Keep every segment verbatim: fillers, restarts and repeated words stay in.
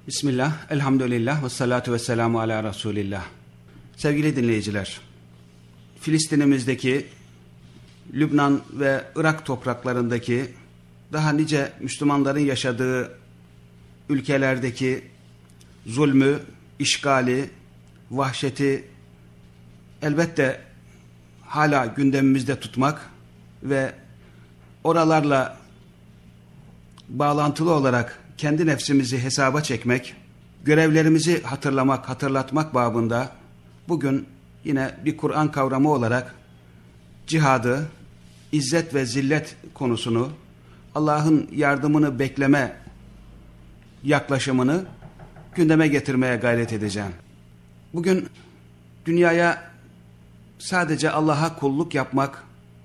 Bismillah, elhamdülillah ve salatu ve selamu ala Resulillah. Sevgili dinleyiciler, Filistin'imizdeki, Lübnan ve Irak topraklarındaki, daha nice Müslümanların yaşadığı ülkelerdeki zulmü, işgali, vahşeti elbette hala gündemimizde tutmak ve oralarla bağlantılı olarak kendi nefsimizi hesaba çekmek, görevlerimizi hatırlamak, hatırlatmak babında bugün yine bir Kur'an kavramı olarak cihadı, izzet ve zillet konusunu, Allah'ın yardımını bekleme yaklaşımını gündeme getirmeye gayret edeceğim. Bugün dünyaya sadece Allah'a kulluk yapmak,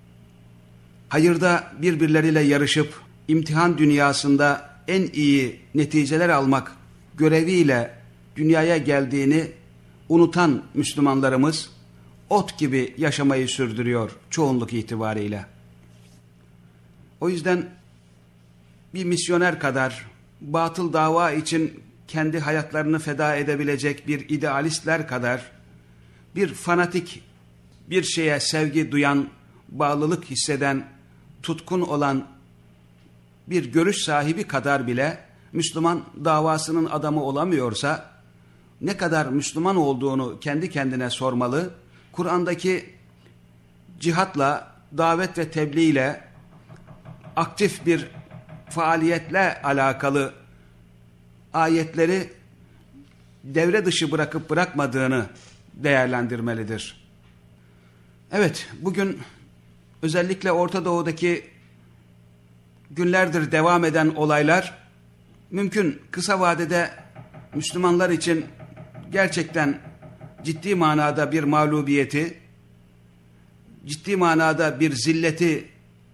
hayırda birbirleriyle yarışıp imtihan dünyasında en iyi neticeler almak göreviyle dünyaya geldiğini unutan Müslümanlarımız ot gibi yaşamayı sürdürüyor çoğunluk itibariyle. O yüzden bir misyoner kadar batıl dava için kendi hayatlarını feda edebilecek bir idealistler kadar bir fanatik, bir şeye sevgi duyan, bağlılık hisseden, tutkun olan bir görüş sahibi kadar bile Müslüman davasının adamı olamıyorsa ne kadar Müslüman olduğunu kendi kendine sormalı. Kur'an'daki cihatla, davet ve tebliğ ile aktif bir faaliyetle alakalı ayetleri devre dışı bırakıp bırakmadığını değerlendirmelidir. Evet, bugün özellikle Orta Doğu'daki günlerdir devam eden olaylar mümkün kısa vadede Müslümanlar için gerçekten ciddi manada bir mağlubiyeti, ciddi manada bir zilleti,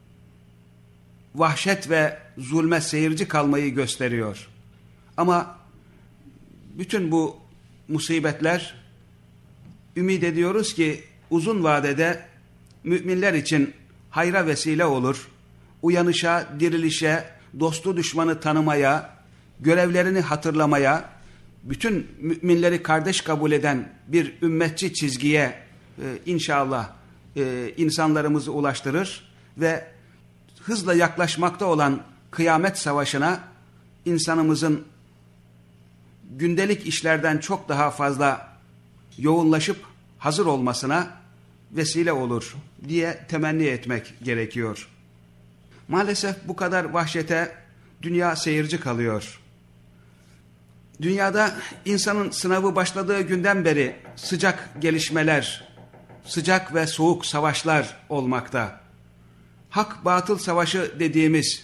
vahşet ve zulme seyirci kalmayı gösteriyor. Ama bütün bu musibetler ümit ediyoruz ki uzun vadede müminler için hayra vesile olur, uyanışa, dirilişe, dostu düşmanı tanımaya, görevlerini hatırlamaya, bütün müminleri kardeş kabul eden bir ümmetçi çizgiye e, inşallah e, insanlarımızı ulaştırır ve hızla yaklaşmakta olan kıyamet savaşına insanımızın gündelik işlerden çok daha fazla yoğunlaşıp hazır olmasına vesile olur diye temenni etmek gerekiyor. Maalesef bu kadar vahşete dünya seyirci kalıyor. Dünyada insanın sınavı başladığı günden beri sıcak gelişmeler, sıcak ve soğuk savaşlar olmakta. Hak batıl savaşı dediğimiz,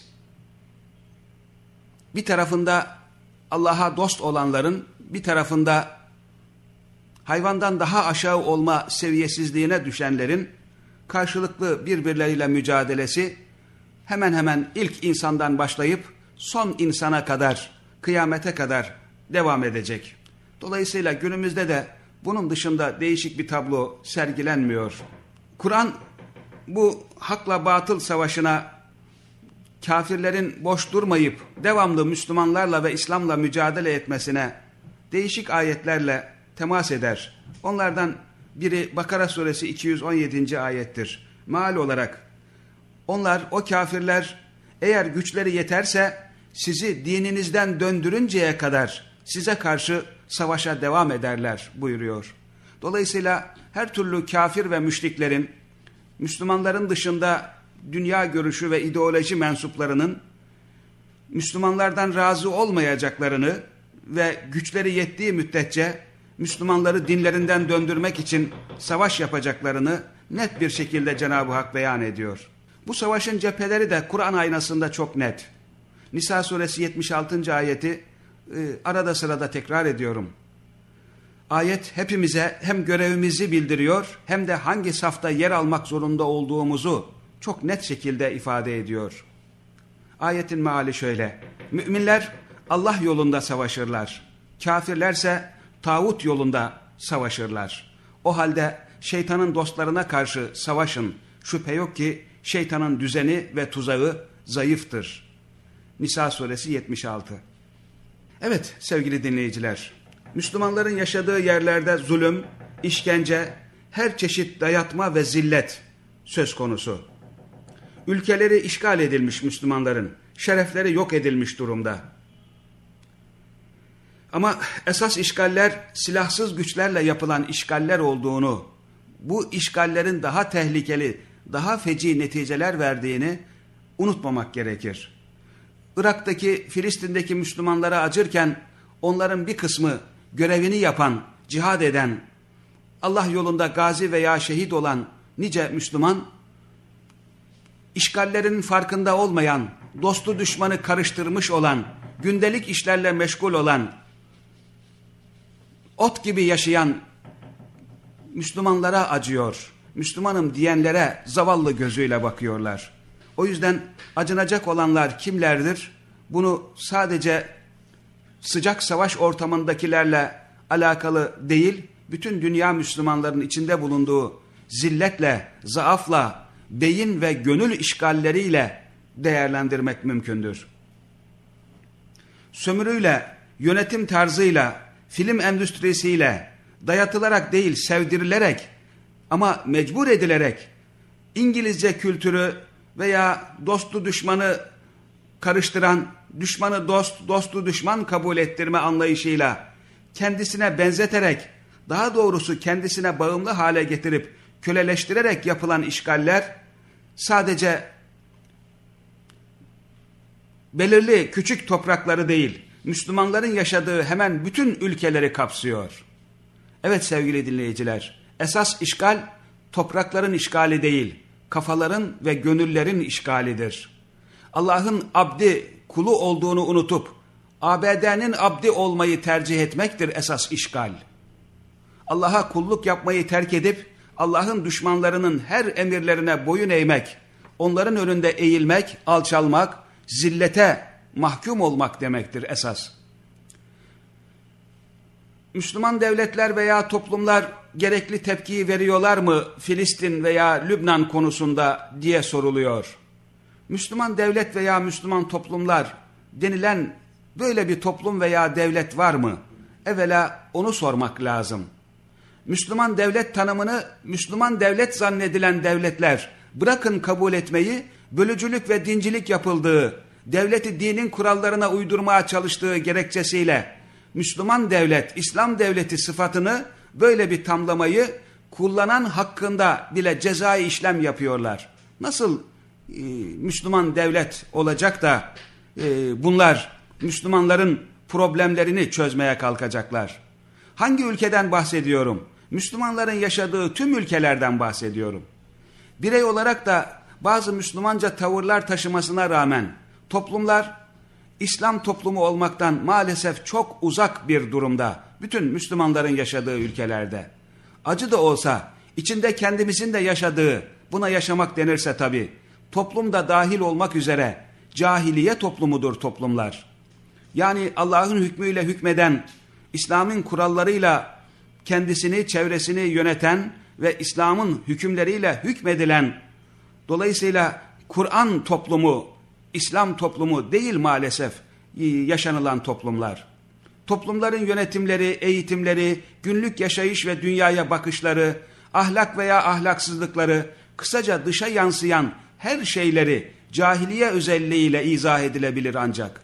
bir tarafında Allah'a dost olanların, bir tarafında hayvandan daha aşağı olma seviyesizliğine düşenlerin karşılıklı birbirleriyle mücadelesi hemen hemen ilk insandan başlayıp son insana kadar, kıyamete kadar devam edecek. Dolayısıyla günümüzde de bunun dışında değişik bir tablo sergilenmiyor. Kur'an bu hakla batıl savaşına kafirlerin boş durmayıp devamlı Müslümanlarla ve İslam'la mücadele etmesine değişik ayetlerle temas eder. Onlardan biri Bakara suresi iki yüz on yedinci ayettir. Meal olarak onlar, o kafirler eğer güçleri yeterse sizi dininizden döndürünceye kadar size karşı savaşa devam ederler buyuruyor. Dolayısıyla her türlü kafir ve müşriklerin, Müslümanların dışında dünya görüşü ve ideoloji mensuplarının Müslümanlardan razı olmayacaklarını ve güçleri yettiği müddetçe Müslümanları dinlerinden döndürmek için savaş yapacaklarını net bir şekilde Cenab-ı Hak beyan ediyor. Bu savaşın cepheleri de Kur'an aynasında çok net. Nisa suresi yetmiş altıncı ayeti e, arada sırada tekrar ediyorum. Ayet hepimize hem görevimizi bildiriyor hem de hangi safta yer almak zorunda olduğumuzu çok net şekilde ifade ediyor. Ayetin meali şöyle: müminler Allah yolunda savaşırlar, kafirlerse tağut yolunda savaşırlar. O halde şeytanın dostlarına karşı savaşın, şüphe yok ki şeytanın düzeni ve tuzağı zayıftır. Nisa suresi yetmiş altı. Evet sevgili dinleyiciler, Müslümanların yaşadığı yerlerde zulüm, işkence, her çeşit dayatma ve zillet söz konusu. Ülkeleri işgal edilmiş Müslümanların, şerefleri yok edilmiş durumda. Ama esas işgaller silahsız güçlerle yapılan işgaller olduğunu, bu işgallerin daha tehlikeli, daha feci neticeler verdiğini unutmamak gerekir. Irak'taki, Filistin'deki Müslümanlara acırken onların bir kısmı görevini yapan, cihad eden, Allah yolunda gazi veya şehit olan nice Müslüman, işgallerin farkında olmayan, dostu düşmanı karıştırmış olan, gündelik işlerle meşgul olan, ot gibi yaşayan Müslümanlara acıyor. Müslümanım diyenlere zavallı gözüyle bakıyorlar. O yüzden acınacak olanlar kimlerdir? Bunu sadece sıcak savaş ortamındakilerle alakalı değil, bütün dünya Müslümanların içinde bulunduğu zilletle, zaafla, beyin ve gönül işgalleriyle değerlendirmek mümkündür. Sömürüyle, yönetim tarzıyla, film endüstrisiyle, dayatılarak değil sevdirilerek ama mecbur edilerek İngilizce kültürü veya dostu düşmanı karıştıran, düşmanı dost, dostu düşman kabul ettirme anlayışıyla kendisine benzeterek, daha doğrusu kendisine bağımlı hale getirip köleleştirerek yapılan işgaller sadece belirli küçük toprakları değil, Müslümanların yaşadığı hemen bütün ülkeleri kapsıyor. Evet sevgili dinleyiciler, esas işgal toprakların işgali değil, kafaların ve gönüllerin işgalidir. Allah'ın abdi, kulu olduğunu unutup A B D'nin abdi olmayı tercih etmektir esas işgal. Allah'a kulluk yapmayı terk edip Allah'ın düşmanlarının her emirlerine boyun eğmek, onların önünde eğilmek, alçalmak, zillete mahkum olmak demektir esas. Müslüman devletler veya toplumlar gerekli tepkiyi veriyorlar mı Filistin veya Lübnan konusunda diye soruluyor. Müslüman devlet veya Müslüman toplumlar denilen böyle bir toplum veya devlet var mı? Evvela onu sormak lazım. Müslüman devlet tanımını Müslüman devlet zannedilen devletler bırakın kabul etmeyi, bölücülük ve dincilik yapıldığı, devleti dinin kurallarına uydurmaya çalıştığı gerekçesiyle Müslüman devlet, İslam devleti sıfatını böyle bir tamlamayı kullanan hakkında bile cezai işlem yapıyorlar. Nasıl e, Müslüman devlet olacak da e, bunlar Müslümanların problemlerini çözmeye kalkacaklar? Hangi ülkeden bahsediyorum? Müslümanların yaşadığı tüm ülkelerden bahsediyorum. Birey olarak da bazı Müslümanca tavırlar taşımasına rağmen toplumlar İslam toplumu olmaktan maalesef çok uzak bir durumda. Bütün Müslümanların yaşadığı ülkelerde. Acı da olsa içinde kendimizin de yaşadığı, buna yaşamak denirse tabii, toplumda dahil olmak üzere cahiliye toplumudur toplumlar. Yani Allah'ın hükmüyle hükmeden, İslam'ın kurallarıyla kendisini, çevresini yöneten ve İslam'ın hükümleriyle hükmedilen, dolayısıyla Kur'an toplumu, İslam toplumu değil maalesef yaşanılan toplumlar. Toplumların yönetimleri, eğitimleri, günlük yaşayış ve dünyaya bakışları, ahlak veya ahlaksızlıkları, kısaca dışa yansıyan her şeyleri cahiliye özelliğiyle izah edilebilir ancak.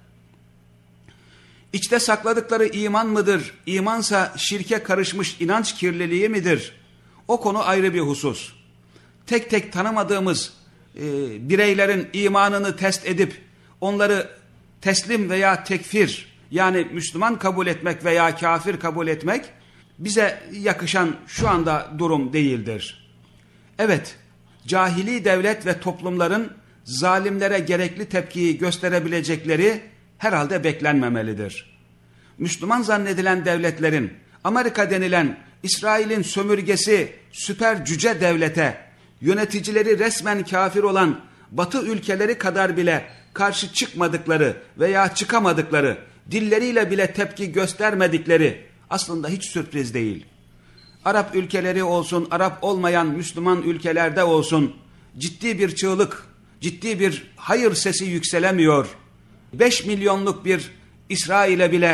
İçte sakladıkları iman mıdır, imansa şirke karışmış inanç kirliliği midir? O konu ayrı bir husus. Tek tek tanımadığımız e, bireylerin imanını test edip onları teslim veya tekfir, yani Müslüman kabul etmek veya kafir kabul etmek bize yakışan şu anda durum değildir. Evet, cahili devlet ve toplumların zalimlere gerekli tepkiyi gösterebilecekleri herhalde beklenmemelidir. Müslüman zannedilen devletlerin, Amerika denilen İsrail'in sömürgesi süper cüce devlete, yöneticileri resmen kafir olan Batı ülkeleri kadar bile karşı çıkmadıkları veya çıkamadıkları, dilleriyle bile tepki göstermedikleri aslında hiç sürpriz değil. Arap ülkeleri olsun, Arap olmayan Müslüman ülkelerde olsun, ciddi bir çığlık, ciddi bir hayır sesi yükselemiyor. Beş milyonluk bir İsrail'e bile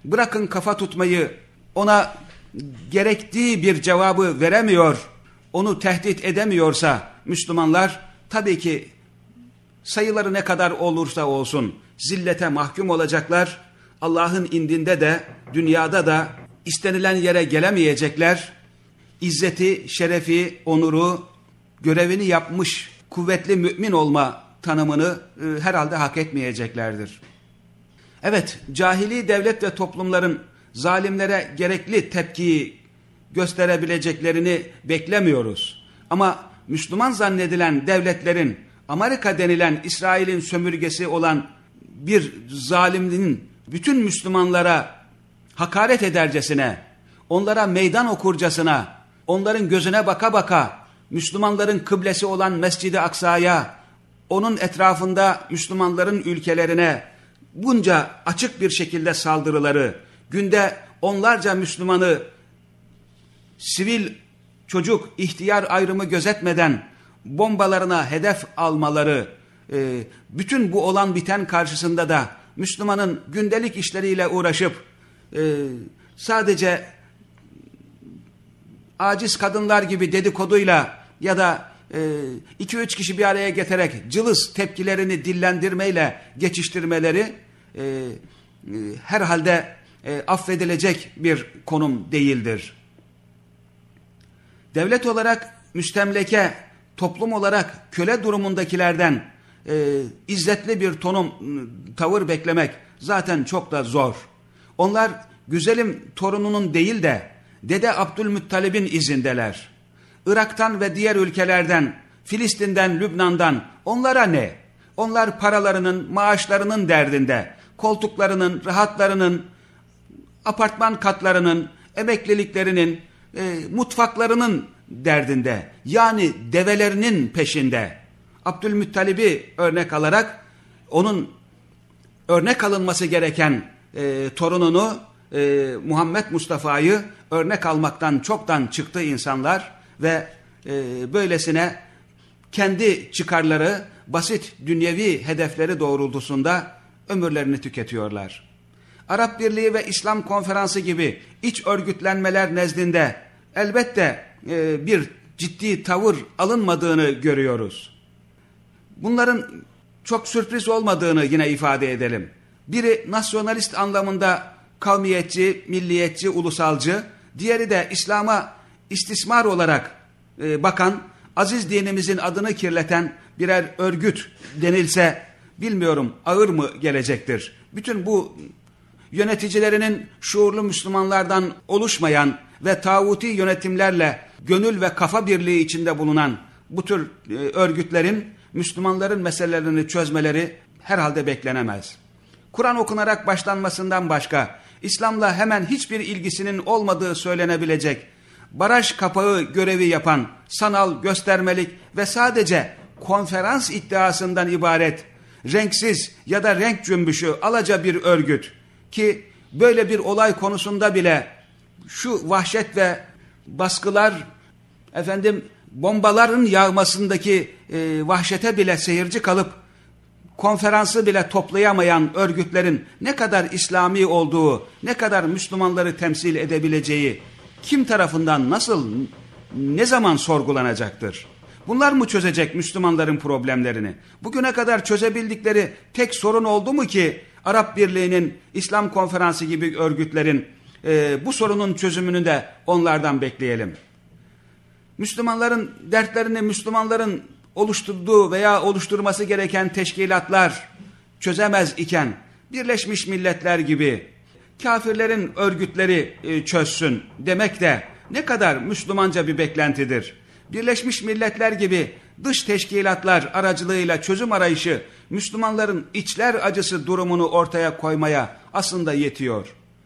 bırakın kafa tutmayı, ona gerektiği bir cevabı veremiyor, onu tehdit edemiyorsa Müslümanlar tabii ki sayıları ne kadar olursa olsun zillete mahkum olacaklar. Allah'ın indinde de dünyada da istenilen yere gelemeyecekler. İzzeti, şerefi, onuru, görevini yapmış kuvvetli mümin olma tanımını e, herhalde hak etmeyeceklerdir. Evet, cahili devlet ve toplumların zalimlere gerekli tepkiyi gösterebileceklerini beklemiyoruz. Ama Müslüman zannedilen devletlerin, Amerika denilen İsrail'in sömürgesi olan bir zalimliğin bütün Müslümanlara hakaret edercesine, onlara meydan okurcasına, onların gözüne baka baka Müslümanların kıblesi olan Mescid-i Aksa'ya, onun etrafında Müslümanların ülkelerine bunca açık bir şekilde saldırıları, günde onlarca Müslümanı sivil, çocuk, ihtiyar ayrımı gözetmeden bombalarına hedef almaları, e, bütün bu olan biten karşısında da Müslümanın gündelik işleriyle uğraşıp e, sadece aciz kadınlar gibi dedikoduyla ya da e, iki üç kişi bir araya getirerek cılız tepkilerini dillendirmeyle geçiştirmeleri e, e, herhalde e, affedilecek bir konum değildir. Devlet olarak müstemleke, toplum olarak köle durumundakilerden e, izzetli bir tonum, tavır beklemek zaten çok da zor. Onlar güzelim torununun değil de Dede Abdülmuttalib'in izindeler. Irak'tan ve diğer ülkelerden, Filistin'den, Lübnan'dan onlara ne? Onlar paralarının, maaşlarının derdinde, koltuklarının, rahatlarının, apartman katlarının, emekliliklerinin, e, mutfaklarının derdinde. Yani develerinin peşinde. Abdülmuttalib'i örnek alarak onun örnek alınması gereken e, torununu e, Muhammed Mustafa'yı örnek almaktan çoktan çıktı insanlar ve e, böylesine kendi çıkarları, basit dünyevi hedefleri doğrultusunda ömürlerini tüketiyorlar. Arap Birliği ve İslam Konferansı gibi iç örgütlenmeler nezdinde elbette e, bir ciddi tavır alınmadığını görüyoruz. Bunların çok sürpriz olmadığını yine ifade edelim. Biri nasyonalist anlamında kavmiyetçi, milliyetçi, ulusalcı, diğeri de İslam'a istismar olarak e, bakan, aziz dinimizin adını kirleten birer örgüt denilse bilmiyorum ağır mı gelecektir. Bütün bu yöneticilerinin şuurlu Müslümanlardan oluşmayan ve tağuti yönetimlerle gönül ve kafa birliği içinde bulunan bu tür e, örgütlerin Müslümanların meselelerini çözmeleri herhalde beklenemez. Kur'an okunarak başlanmasından başka İslam'la hemen hiçbir ilgisinin olmadığı söylenebilecek, baraj kapağı görevi yapan, sanal, göstermelik ve sadece konferans iddiasından ibaret, renksiz ya da renk cümbüşü alaca bir örgüt ki böyle bir olay konusunda bile şu vahşet ve baskılar, efendim bombaların yağmasındaki e, vahşete bile seyirci kalıp konferansı bile toplayamayan örgütlerin ne kadar İslami olduğu, ne kadar Müslümanları temsil edebileceği kim tarafından nasıl, ne zaman sorgulanacaktır? Bunlar mı çözecek Müslümanların problemlerini? Bugüne kadar çözebildikleri tek sorun oldu mu ki Arap Birliği'nin, İslam Konferansı gibi örgütlerin e, bu sorunun çözümünü de onlardan bekleyelim. Müslümanların dertlerini Müslümanların oluşturduğu veya oluşturması gereken teşkilatlar çözemez iken Birleşmiş Milletler gibi kafirlerin örgütleri e, çözsün demek de ne kadar Müslümanca bir beklentidir. Birleşmiş Milletler gibi dış teşkilatlar aracılığıyla çözüm arayışı Müslümanların içler acısı durumunu ortaya koymaya aslında yetiyor.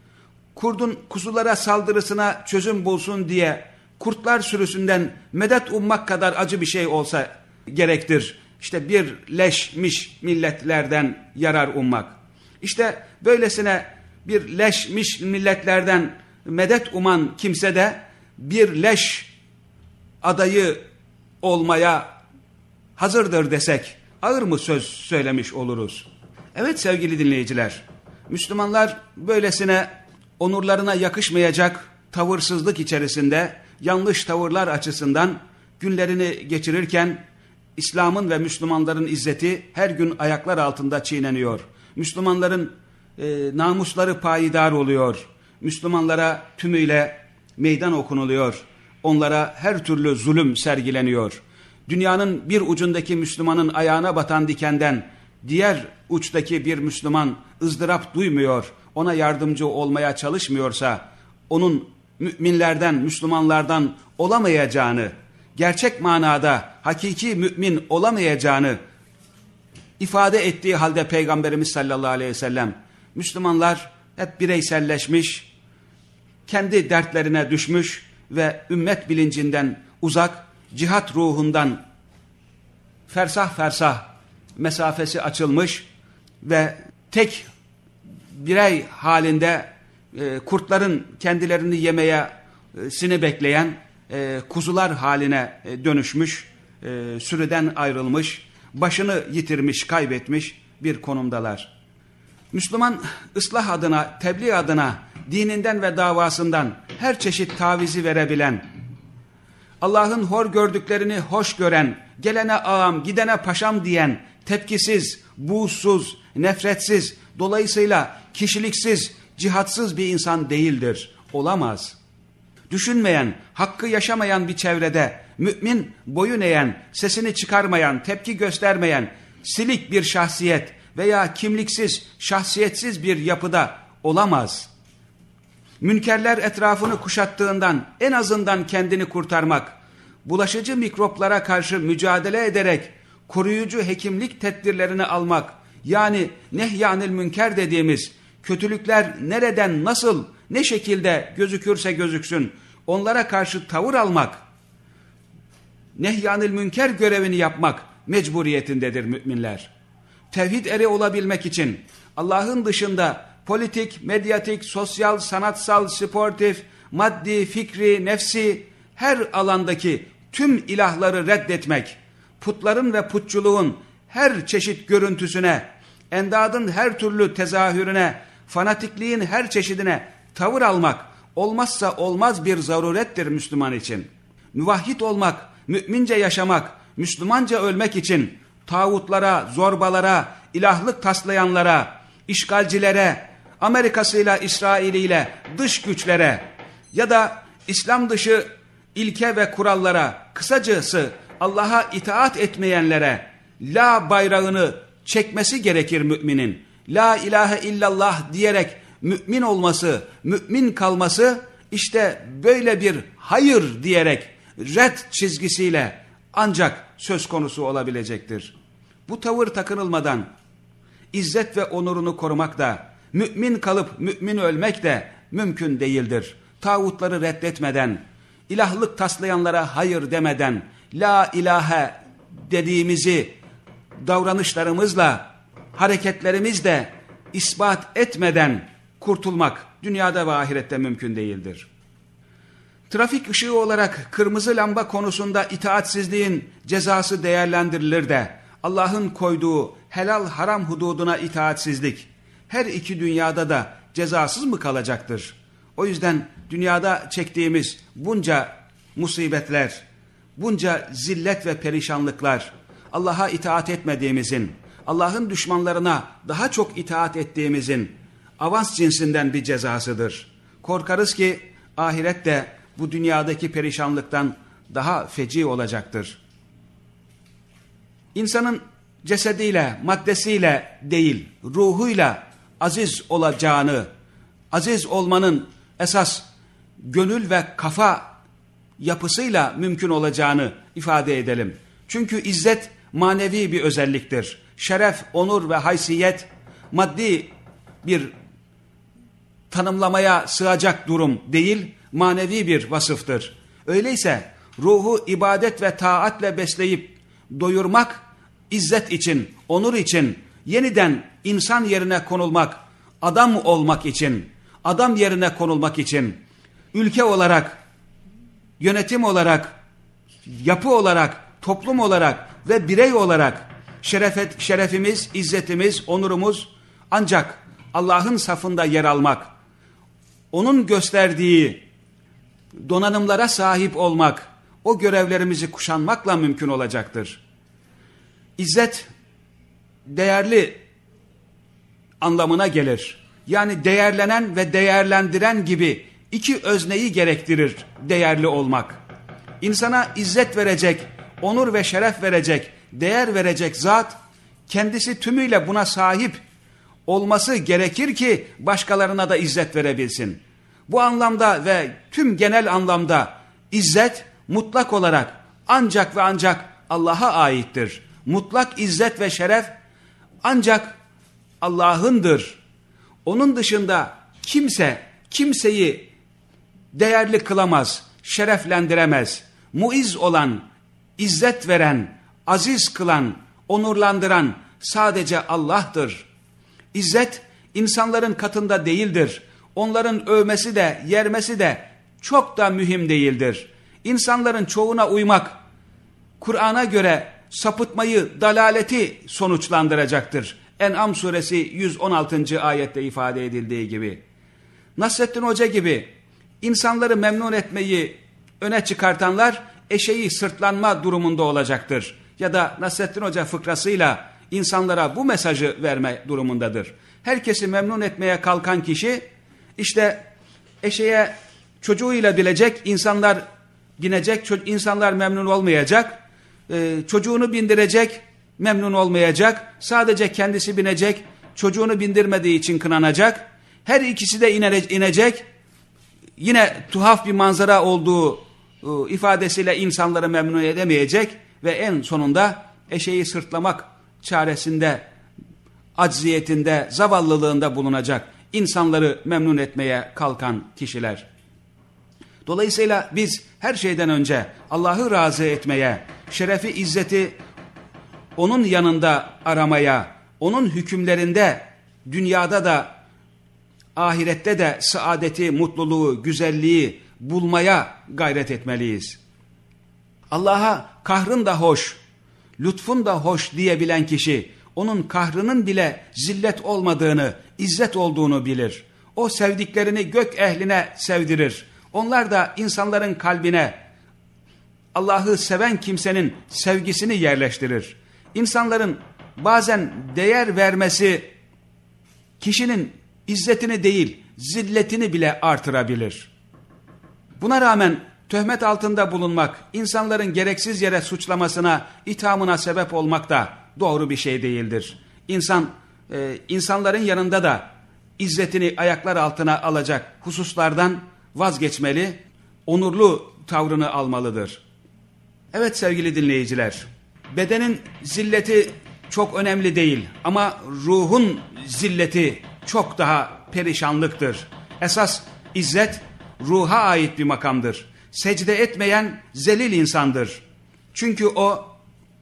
Kurdun kuzulara saldırısına çözüm bulsun diye kurtlar sürüsünden medet ummak kadar acı bir şey olsa gerektir. İşte birleşmiş milletlerden yarar ummak. İşte böylesine birleşmiş milletlerden medet uman kimse de birleş adayı olmaya hazırdır desek ağır mı söz söylemiş oluruz? Evet sevgili dinleyiciler, Müslümanlar böylesine onurlarına yakışmayacak tavırsızlık içerisinde, yanlış tavırlar açısından günlerini geçirirken, İslam'ın ve Müslümanların izzeti her gün ayaklar altında çiğneniyor. Müslümanların e, namusları payidar oluyor. Müslümanlara tümüyle meydan okunuluyor. Onlara her türlü zulüm sergileniyor. Dünyanın bir ucundaki Müslümanın ayağına batan dikenden diğer uçtaki bir Müslüman ızdırap duymuyor, ona yardımcı olmaya çalışmıyorsa, onun müminlerden, Müslümanlardan olamayacağını, gerçek manada hakiki mümin olamayacağını ifade ettiği halde Peygamberimiz sallallahu aleyhi ve sellem, Müslümanlar hep bireyselleşmiş, kendi dertlerine düşmüş ve ümmet bilincinden uzak, cihat ruhundan fersah fersah mesafesi açılmış ve tek birey halinde e, kurtların kendilerini yemeye e, sini bekleyen e, kuzular haline e, dönüşmüş, e, sürüden ayrılmış, başını yitirmiş, kaybetmiş bir konumdalar. Müslüman ıslah adına, tebliğ adına, dininden ve davasından her çeşit tavizi verebilen, Allah'ın hor gördüklerini hoş gören, gelene ağam, gidene paşam diyen, tepkisiz, buğsuz, nefretsiz, dolayısıyla kişiliksiz, cihatsız bir insan değildir, olamaz. Düşünmeyen, hakkı yaşamayan bir çevrede, mümin boyun eğen, sesini çıkarmayan, tepki göstermeyen, silik bir şahsiyet veya kimliksiz, şahsiyetsiz bir yapıda olamaz. Münkerler etrafını kuşattığından en azından kendini kurtarmak, bulaşıcı mikroplara karşı mücadele ederek koruyucu hekimlik tedbirlerini almak, yani nehyanil münker dediğimiz kötülükler nereden, nasıl, ne şekilde gözükürse gözüksün onlara karşı tavır almak, nehyanil münker görevini yapmak mecburiyetindedir müminler. Tevhid eri olabilmek için Allah'ın dışında politik, medyatik, sosyal, sanatsal, sportif, maddi, fikri, nefsi her alandaki tüm ilahları reddetmek, putların ve putçuluğun her çeşit görüntüsüne, endadın her türlü tezahürüne, fanatikliğin her çeşidine tavır almak olmazsa olmaz bir zarurettir Müslüman için. Müvahhid olmak, mümince yaşamak, Müslümanca ölmek için tağutlara, zorbalara, ilahlık taslayanlara, işgalcilere, Amerika'sıyla, İsrail'iyle, dış güçlere ya da İslam dışı ilke ve kurallara, kısacası Allah'a itaat etmeyenlere la bayrağını çekmesi gerekir müminin. La ilahe illallah diyerek mümin olması, mümin kalması işte böyle bir hayır diyerek red çizgisiyle ancak söz konusu olabilecektir. Bu tavır takınılmadan izzet ve onurunu korumak da, mümin kalıp mümin ölmek de mümkün değildir. Tağutları reddetmeden, ilahlık taslayanlara hayır demeden, la ilahe dediğimizi davranışlarımızla, hareketlerimizle ispat etmeden kurtulmak dünyada ve ahirette mümkün değildir. Trafik ışığı olarak kırmızı lamba konusunda itaatsizliğin cezası değerlendirilir de Allah'ın koyduğu helal haram hududuna itaatsizlik her iki dünyada da cezasız mı kalacaktır? O yüzden dünyada çektiğimiz bunca musibetler, bunca zillet ve perişanlıklar Allah'a itaat etmediğimizin, Allah'ın düşmanlarına daha çok itaat ettiğimizin avans cinsinden bir cezasıdır. Korkarız ki ahirette bu dünyadaki perişanlıktan daha feci olacaktır. İnsanın cesediyle, maddesiyle değil, ruhuyla aziz olacağını, aziz olmanın esas gönül ve kafa yapısıyla mümkün olacağını ifade edelim. Çünkü izzet manevi bir özelliktir. Şeref, onur ve haysiyet maddi bir tanımlamaya sığacak durum değil, manevi bir vasıftır. Öyleyse ruhu ibadet ve taatle besleyip doyurmak, izzet için, onur için, yeniden insan yerine konulmak, adam olmak için, adam yerine konulmak için, ülke olarak, yönetim olarak, yapı olarak, toplum olarak ve birey olarak şerefet, şerefimiz, izzetimiz, onurumuz ancak Allah'ın safında yer almak, onun gösterdiği donanımlara sahip olmak, o görevlerimizi kuşanmakla mümkün olacaktır. İzzet, değerli anlamına gelir. Yani değerlenen ve değerlendiren gibi iki özneyi gerektirir değerli olmak. İnsana izzet verecek, onur ve şeref verecek, değer verecek zat, kendisi tümüyle buna sahip olması gerekir ki başkalarına da izzet verebilsin. Bu anlamda ve tüm genel anlamda izzet mutlak olarak ancak ve ancak Allah'a aittir. Mutlak izzet ve şeref ancak Allah'ındır. Onun dışında kimse kimseyi değerli kılamaz, şereflendiremez. Muiz olan, izzet veren, aziz kılan, onurlandıran sadece Allah'tır. İzzet insanların katında değildir. Onların övmesi de, yermesi de çok da mühim değildir. İnsanların çoğuna uymak, Kur'an'a göre sapıtmayı, dalaleti sonuçlandıracaktır. En'am suresi yüz on altıncı ayette ifade edildiği gibi. Nasrettin Hoca gibi insanları memnun etmeyi öne çıkartanlar eşeği sırtlanma durumunda olacaktır. Ya da Nasrettin Hoca fıkrasıyla insanlara bu mesajı verme durumundadır. Herkesi memnun etmeye kalkan kişi işte eşeğe çocuğuyla bilecek, insanlar binecek, insanlar memnun olmayacak, ee, çocuğunu bindirecek, memnun olmayacak, sadece kendisi binecek, çocuğunu bindirmediği için kınanacak, her ikisi de inecek, yine tuhaf bir manzara olduğu e, ifadesiyle insanları memnun edemeyecek ve en sonunda eşeği sırtlamak çaresinde, acziyetinde, zavallılığında bulunacak insanları memnun etmeye kalkan kişiler. Dolayısıyla biz her şeyden önce Allah'ı razı etmeye, şerefi, izzeti onun yanında aramaya, onun hükümlerinde dünyada da ahirette de saadeti, mutluluğu, güzelliği bulmaya gayret etmeliyiz. Allah'a kahrın da hoş, lütfun da hoş diyebilen kişi, onun kahrının bile zillet olmadığını, izzet olduğunu bilir. O sevdiklerini gök ehline sevdirir. Onlar da insanların kalbine Allah'ı seven kimsenin sevgisini yerleştirir. İnsanların bazen değer vermesi kişinin izzetini değil, zilletini bile artırabilir. Buna rağmen töhmet altında bulunmak, insanların gereksiz yere suçlamasına, ithamına sebep olmak da doğru bir şey değildir. İnsan, e, insanların yanında da izzetini ayaklar altına alacak hususlardan vazgeçmeli, onurlu tavrını almalıdır. Evet sevgili dinleyiciler, bedenin zilleti çok önemli değil ama ruhun zilleti çok daha perişanlıktır. Esas izzet ruha ait bir makamdır. Secde etmeyen zelil insandır. Çünkü o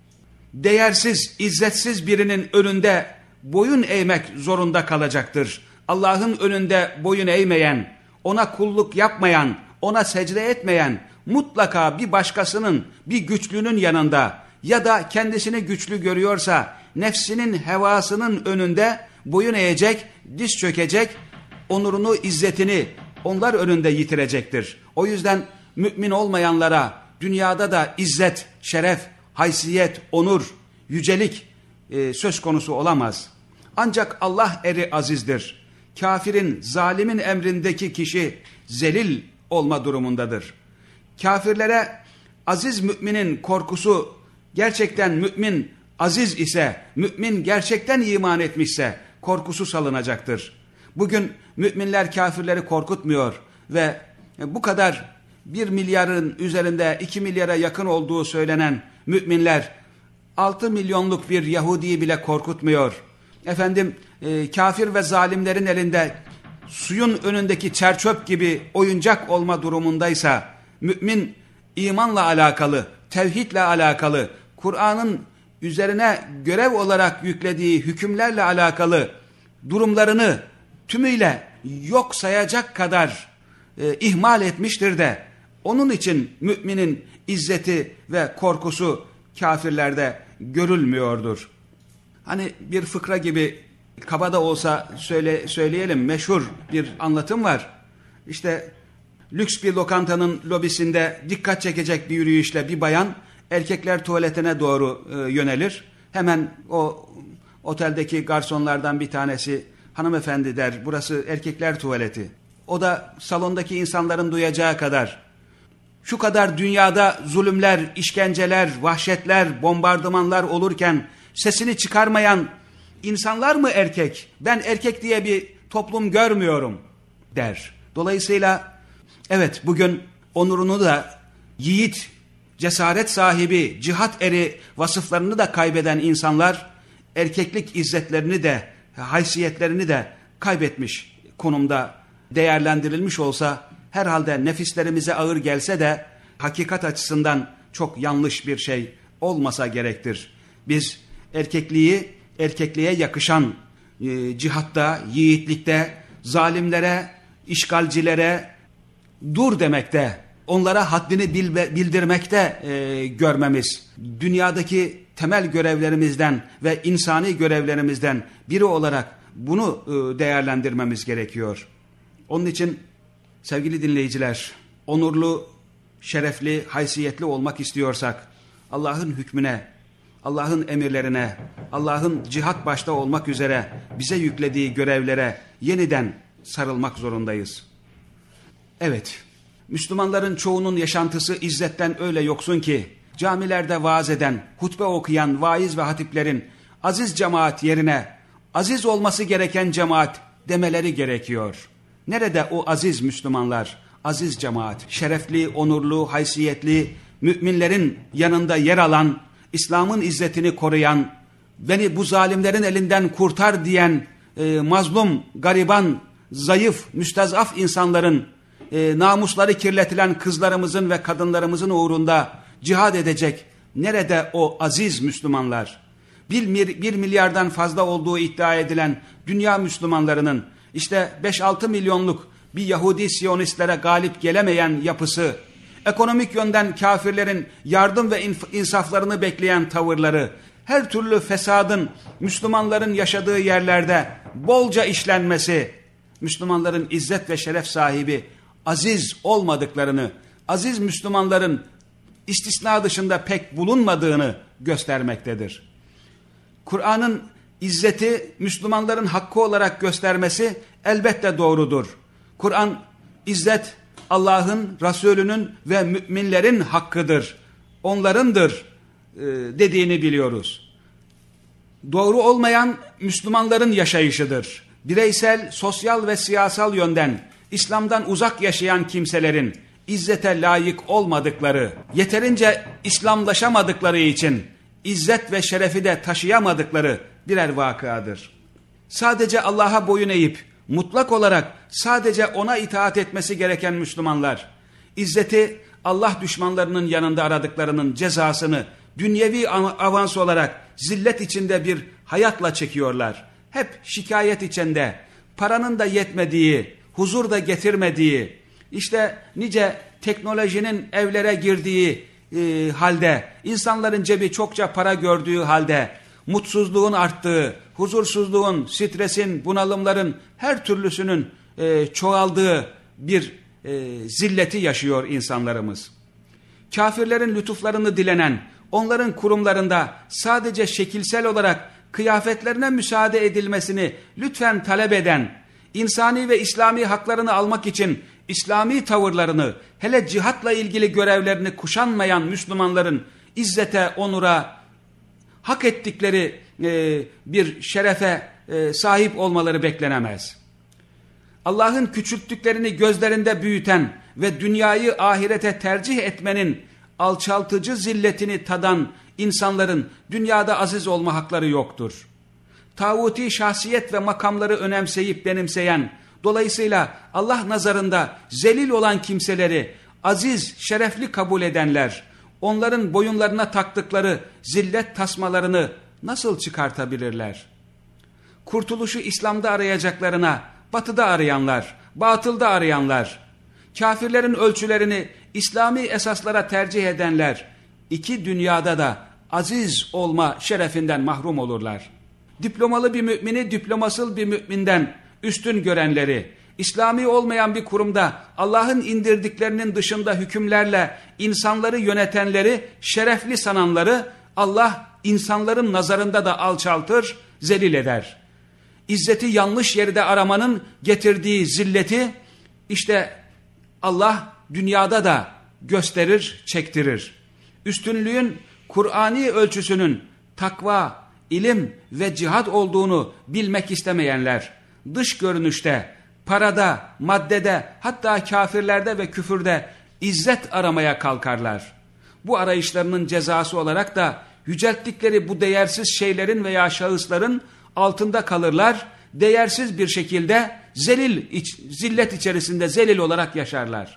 değersiz, izzetsiz birinin önünde boyun eğmek zorunda kalacaktır. Allah'ın önünde boyun eğmeyen, ona kulluk yapmayan, ona secde etmeyen mutlaka bir başkasının, bir güçlünün yanında ya da kendisini güçlü görüyorsa nefsinin, hevasının önünde boyun eğecek, diz çökecek, onurunu, izzetini onlar önünde yitirecektir. O yüzden mümin olmayanlara dünyada da izzet, şeref, haysiyet, onur, yücelik e, söz konusu olamaz. Ancak Allah eri azizdir. Kafirin, zalimin emrindeki kişi zelil olma durumundadır. Kafirlere aziz müminin korkusu, gerçekten mümin aziz ise, mümin gerçekten iman etmişse korkusu salınacaktır. Bugün müminler kafirleri korkutmuyor ve bu kadar bir milyarın üzerinde iki milyara yakın olduğu söylenen müminler altı milyonluk bir Yahudi'yi bile korkutmuyor. Efendim e, kafir ve zalimlerin elinde suyun önündeki çerçöp gibi oyuncak olma durumundaysa mümin imanla alakalı, tevhidle alakalı, Kur'an'ın üzerine görev olarak yüklediği hükümlerle alakalı durumlarını tümüyle yok sayacak kadar e, ihmal etmiştir de onun için müminin izzeti ve korkusu kafirlerde görülmüyordur. Hani bir fıkra gibi kaba da olsa söyle, söyleyelim, meşhur bir anlatım var. işte lüks bir lokantanın lobisinde dikkat çekecek bir yürüyüşle bir bayan erkekler tuvaletine doğru e, yönelir. Hemen o oteldeki garsonlardan bir tanesi, hanımefendi der, burası erkekler tuvaleti. O da salondaki insanların duyacağı kadar, şu kadar dünyada zulümler, işkenceler, vahşetler, bombardımanlar olurken sesini çıkarmayan insanlar mı erkek? Ben erkek diye bir toplum görmüyorum der. Dolayısıyla evet, bugün onurunu da yiğit, cesaret sahibi, cihat eri vasıflarını da kaybeden insanlar erkeklik izzetlerini de, haysiyetlerini de kaybetmiş konumda değerlendirilmiş olsa herhalde nefislerimize ağır gelse de hakikat açısından çok yanlış bir şey olmasa gerektir. Biz erkekliği erkekliğe yakışan e, cihatta, yiğitlikte, zalimlere, işgalcilere dur demekte, onlara haddini bildirmekte e, görmemiz, dünyadaki temel görevlerimizden ve insani görevlerimizden biri olarak bunu e, değerlendirmemiz gerekiyor. Onun için sevgili dinleyiciler, onurlu, şerefli, haysiyetli olmak istiyorsak Allah'ın hükmüne, Allah'ın emirlerine, Allah'ın cihat başta olmak üzere bize yüklediği görevlere yeniden sarılmak zorundayız. Evet, Müslümanların çoğunun yaşantısı izzetten öyle yoksun ki camilerde vaaz eden, hutbe okuyan vaiz ve hatiplerin aziz cemaat yerine aziz olması gereken cemaat demeleri gerekiyor. Nerede o aziz Müslümanlar, aziz cemaat, şerefli, onurlu, haysiyetli, müminlerin yanında yer alan, İslam'ın izzetini koruyan, beni bu zalimlerin elinden kurtar diyen e, mazlum, gariban, zayıf, müstezaf insanların, e, namusları kirletilen kızlarımızın ve kadınlarımızın uğrunda cihad edecek, nerede o aziz Müslümanlar? Bir, bir milyardan fazla olduğu iddia edilen dünya Müslümanlarının, İşte beş altı milyonluk bir Yahudi Siyonistlere galip gelemeyen yapısı, ekonomik yönden kafirlerin yardım ve insaflarını bekleyen tavırları, her türlü fesadın Müslümanların yaşadığı yerlerde bolca işlenmesi, Müslümanların izzet ve şeref sahibi aziz olmadıklarını, aziz Müslümanların istisna dışında pek bulunmadığını göstermektedir. Kur'an'ın İzzeti Müslümanların hakkı olarak göstermesi elbette doğrudur. Kur'an, izzet Allah'ın, Resulünün ve müminlerin hakkıdır, onlarındır e, dediğini biliyoruz. Doğru olmayan Müslümanların yaşayışıdır. Bireysel, sosyal ve siyasal yönden İslam'dan uzak yaşayan kimselerin izzete layık olmadıkları, yeterince İslamlaşamadıkları için izzet ve şerefi de taşıyamadıkları birer vakıadır. Sadece Allah'a boyun eğip mutlak olarak sadece ona itaat etmesi gereken Müslümanlar, izzeti Allah düşmanlarının yanında aradıklarının cezasını dünyevi avans olarak zillet içinde bir hayatla çekiyorlar. Hep şikayet içinde, paranın da yetmediği, huzur da getirmediği, işte nice teknolojinin evlere girdiği e, halde, insanların cebi çokça para gördüğü halde, mutsuzluğun arttığı, huzursuzluğun, stresin, bunalımların her türlüsünün e, çoğaldığı bir e, zilleti yaşıyor insanlarımız. Kafirlerin lütuflarını dilenen, onların kurumlarında sadece şekilsel olarak kıyafetlerine müsaade edilmesini lütfen talep eden, insani ve İslami haklarını almak için İslami tavırlarını, hele cihatla ilgili görevlerini kuşanmayan Müslümanların izzete, onura, hak ettikleri e, bir şerefe e, sahip olmaları beklenemez. Allah'ın küçülttüklerini gözlerinde büyüten ve dünyayı ahirete tercih etmenin alçaltıcı zilletini tadan insanların dünyada aziz olma hakları yoktur. Tağuti şahsiyet ve makamları önemseyip benimseyen, dolayısıyla Allah nazarında zelil olan kimseleri aziz, şerefli kabul edenler, onların boyunlarına taktıkları zillet tasmalarını nasıl çıkartabilirler? Kurtuluşu İslam'da arayacaklarına batıda arayanlar, batılda arayanlar, kafirlerin ölçülerini İslami esaslara tercih edenler, iki dünyada da aziz olma şerefinden mahrum olurlar. Diplomalı bir mümini diplomasız bir müminden üstün görenleri, İslami olmayan bir kurumda Allah'ın indirdiklerinin dışında hükümlerle insanları yönetenleri, şerefli sananları Allah insanların nazarında da alçaltır, zelil eder. İzzeti yanlış yerde aramanın getirdiği zilleti işte Allah dünyada da gösterir, çektirir. Üstünlüğün Kur'ani ölçüsünün takva, ilim ve cihat olduğunu bilmek istemeyenler, dış görünüşte, parada, maddede, hatta kafirlerde ve küfürde izzet aramaya kalkarlar. Bu arayışlarının cezası olarak da yücelttikleri bu değersiz şeylerin veya şahısların altında kalırlar, değersiz bir şekilde zelil, iç, zillet içerisinde zelil olarak yaşarlar.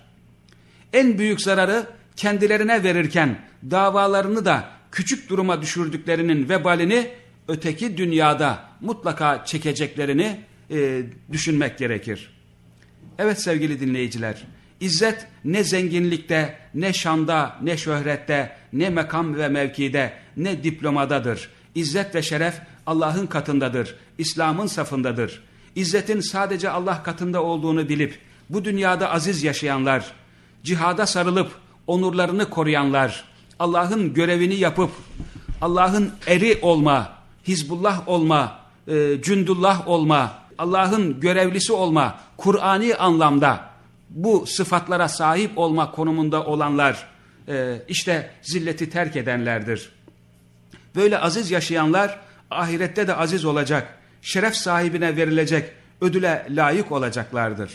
En büyük zararı kendilerine verirken davalarını da küçük duruma düşürdüklerinin vebalini öteki dünyada mutlaka çekeceklerini e, düşünmek gerekir. Evet sevgili dinleyiciler, İzzet ne zenginlikte, ne şanda, ne şöhrette, ne makam ve mevkide, ne diplomadadır. İzzet ve şeref Allah'ın katındadır, İslam'ın safındadır. İzzetin sadece Allah katında olduğunu bilip bu dünyada aziz yaşayanlar, cihada sarılıp onurlarını koruyanlar, Allah'ın görevini yapıp Allah'ın eri olma, Hizbullah olma, e, Cündullah olma, Allah'ın görevlisi olma, Kur'ani anlamda bu sıfatlara sahip olma konumunda olanlar e, işte zilleti terk edenlerdir. Böyle aziz yaşayanlar ahirette de aziz olacak, şeref sahibine verilecek ödüle layık olacaklardır.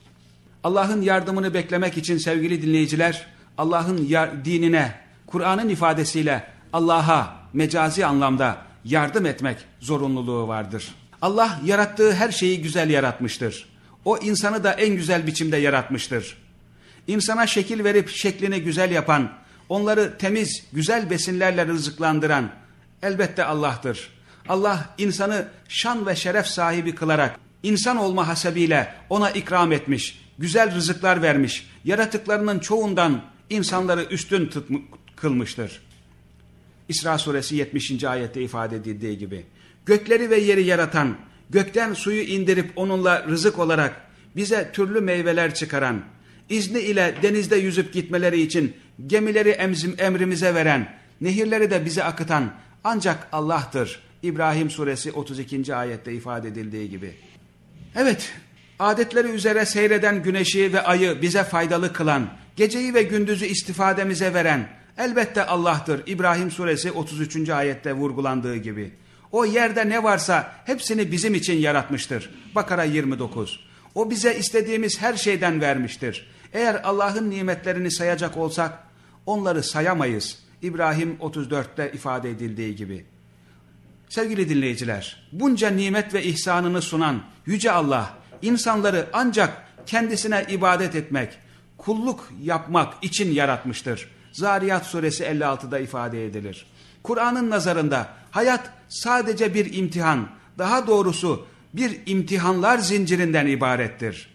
Allah'ın yardımını beklemek için sevgili dinleyiciler, Allah'ın dinine, Kur'an'ın ifadesiyle Allah'a mecazi anlamda yardım etmek zorunluluğu vardır. Allah yarattığı her şeyi güzel yaratmıştır. O insanı da en güzel biçimde yaratmıştır. İnsana şekil verip şeklini güzel yapan, onları temiz, güzel besinlerle rızıklandıran elbette Allah'tır. Allah insanı şan ve şeref sahibi kılarak insan olma hasebiyle ona ikram etmiş, güzel rızıklar vermiş, yaratıklarının çoğundan insanları üstün kılmıştır. İsra suresi yetmişinci ayette ifade edildiği gibi. Gökleri ve yeri yaratan, gökten suyu indirip onunla rızık olarak bize türlü meyveler çıkaran, izni ile denizde yüzüp gitmeleri için gemileri emzim, emrimize veren, nehirleri de bize akıtan ancak Allah'tır. İbrahim suresi otuz ikinci ayette ifade edildiği gibi. Evet, adetleri üzere seyreden güneşi ve ayı bize faydalı kılan, geceyi ve gündüzü istifademize veren elbette Allah'tır. İbrahim suresi otuz üçüncü ayette vurgulandığı gibi. O yerde ne varsa hepsini bizim için yaratmıştır. Bakara yirmi dokuz. O bize istediğimiz her şeyden vermiştir. Eğer Allah'ın nimetlerini sayacak olsak onları sayamayız. İbrahim otuz dörtte ifade edildiği gibi. Sevgili dinleyiciler, bunca nimet ve ihsanını sunan Yüce Allah, insanları ancak kendisine ibadet etmek, kulluk yapmak için yaratmıştır. Zariyat suresi elli altıda ifade edilir. Kur'an'ın nazarında hayat sadece bir imtihan, daha doğrusu bir imtihanlar zincirinden ibarettir.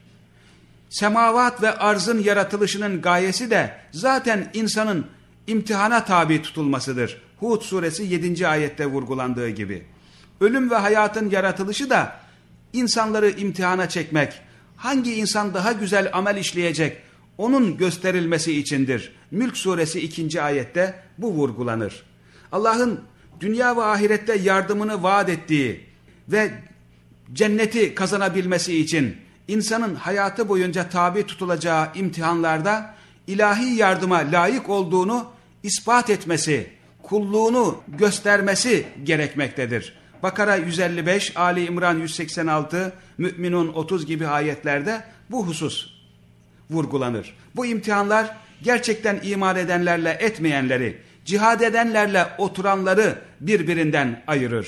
Semavat ve arzın yaratılışının gayesi de zaten insanın imtihana tabi tutulmasıdır. Hud suresi yedinci ayette vurgulandığı gibi. Ölüm ve hayatın yaratılışı da insanları imtihana çekmek, hangi insan daha güzel amel işleyecek, onun gösterilmesi içindir. Mülk suresi ikinci ayette bu vurgulanır. Allah'ın dünya ve ahirette yardımını vaat ettiği ve cenneti kazanabilmesi için insanın hayatı boyunca tabi tutulacağı imtihanlarda ilahi yardıma layık olduğunu ispat etmesi, kulluğunu göstermesi gerekmektedir. Bakara yüz elli beş, Ali İmran yüz seksen altı, Mü'minun otuz gibi ayetlerde bu husus vurgulanır. Bu imtihanlar gerçekten iman edenlerle etmeyenleri, cihad edenlerle oturanları birbirinden ayırır.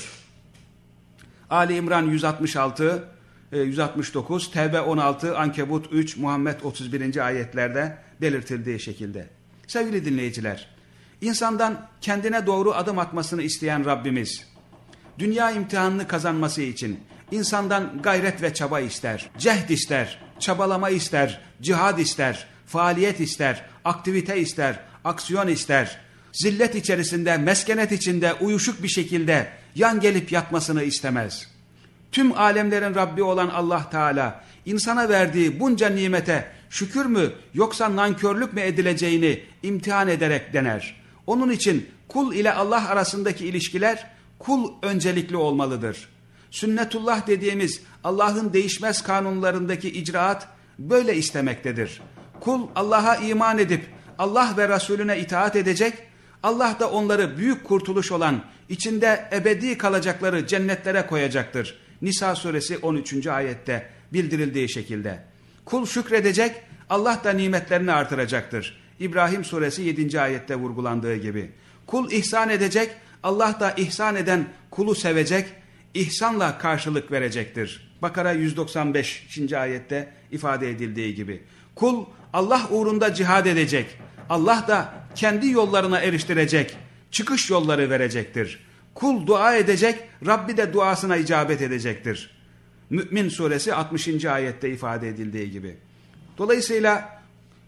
Ali İmran yüz altmış altı, yüz altmış dokuz, Tevbe on altı, Ankebut üç, Muhammed otuz birinci ayetlerde belirtildiği şekilde. Sevgili dinleyiciler, insandan kendine doğru adım atmasını isteyen Rabbimiz, dünya imtihanını kazanması için insandan gayret ve çaba ister, cehd ister, çabalama ister, cihad ister, faaliyet ister, aktivite ister, aksiyon ister. Zillet içerisinde, meskenet içinde, uyuşuk bir şekilde yan gelip yatmasını istemez. Tüm alemlerin Rabbi olan Allah Teala insana verdiği bunca nimete şükür mü yoksa nankörlük mü edileceğini imtihan ederek dener. Onun için kul ile Allah arasındaki ilişkiler kul öncelikli olmalıdır. Sünnetullah dediğimiz Allah'ın değişmez kanunlarındaki icraat böyle istemektedir. Kul Allah'a iman edip Allah ve Resulüne itaat edecek, Allah da onları büyük kurtuluş olan, içinde ebedi kalacakları cennetlere koyacaktır. Nisa suresi on üçüncü ayette bildirildiği şekilde. Kul şükredecek, Allah da nimetlerini artıracaktır. İbrahim suresi yedinci ayette vurgulandığı gibi. Kul ihsan edecek, Allah da ihsan eden kulu sevecek, ihsanla karşılık verecektir. Bakara yüz doksan beşinci ayette ifade edildiği gibi. Kul Allah uğrunda cihad edecek, Allah da kendi yollarına eriştirecek, çıkış yolları verecektir. Kul dua edecek, Rabbi de duasına icabet edecektir. Mü'min suresi altmışıncı ayette ifade edildiği gibi. Dolayısıyla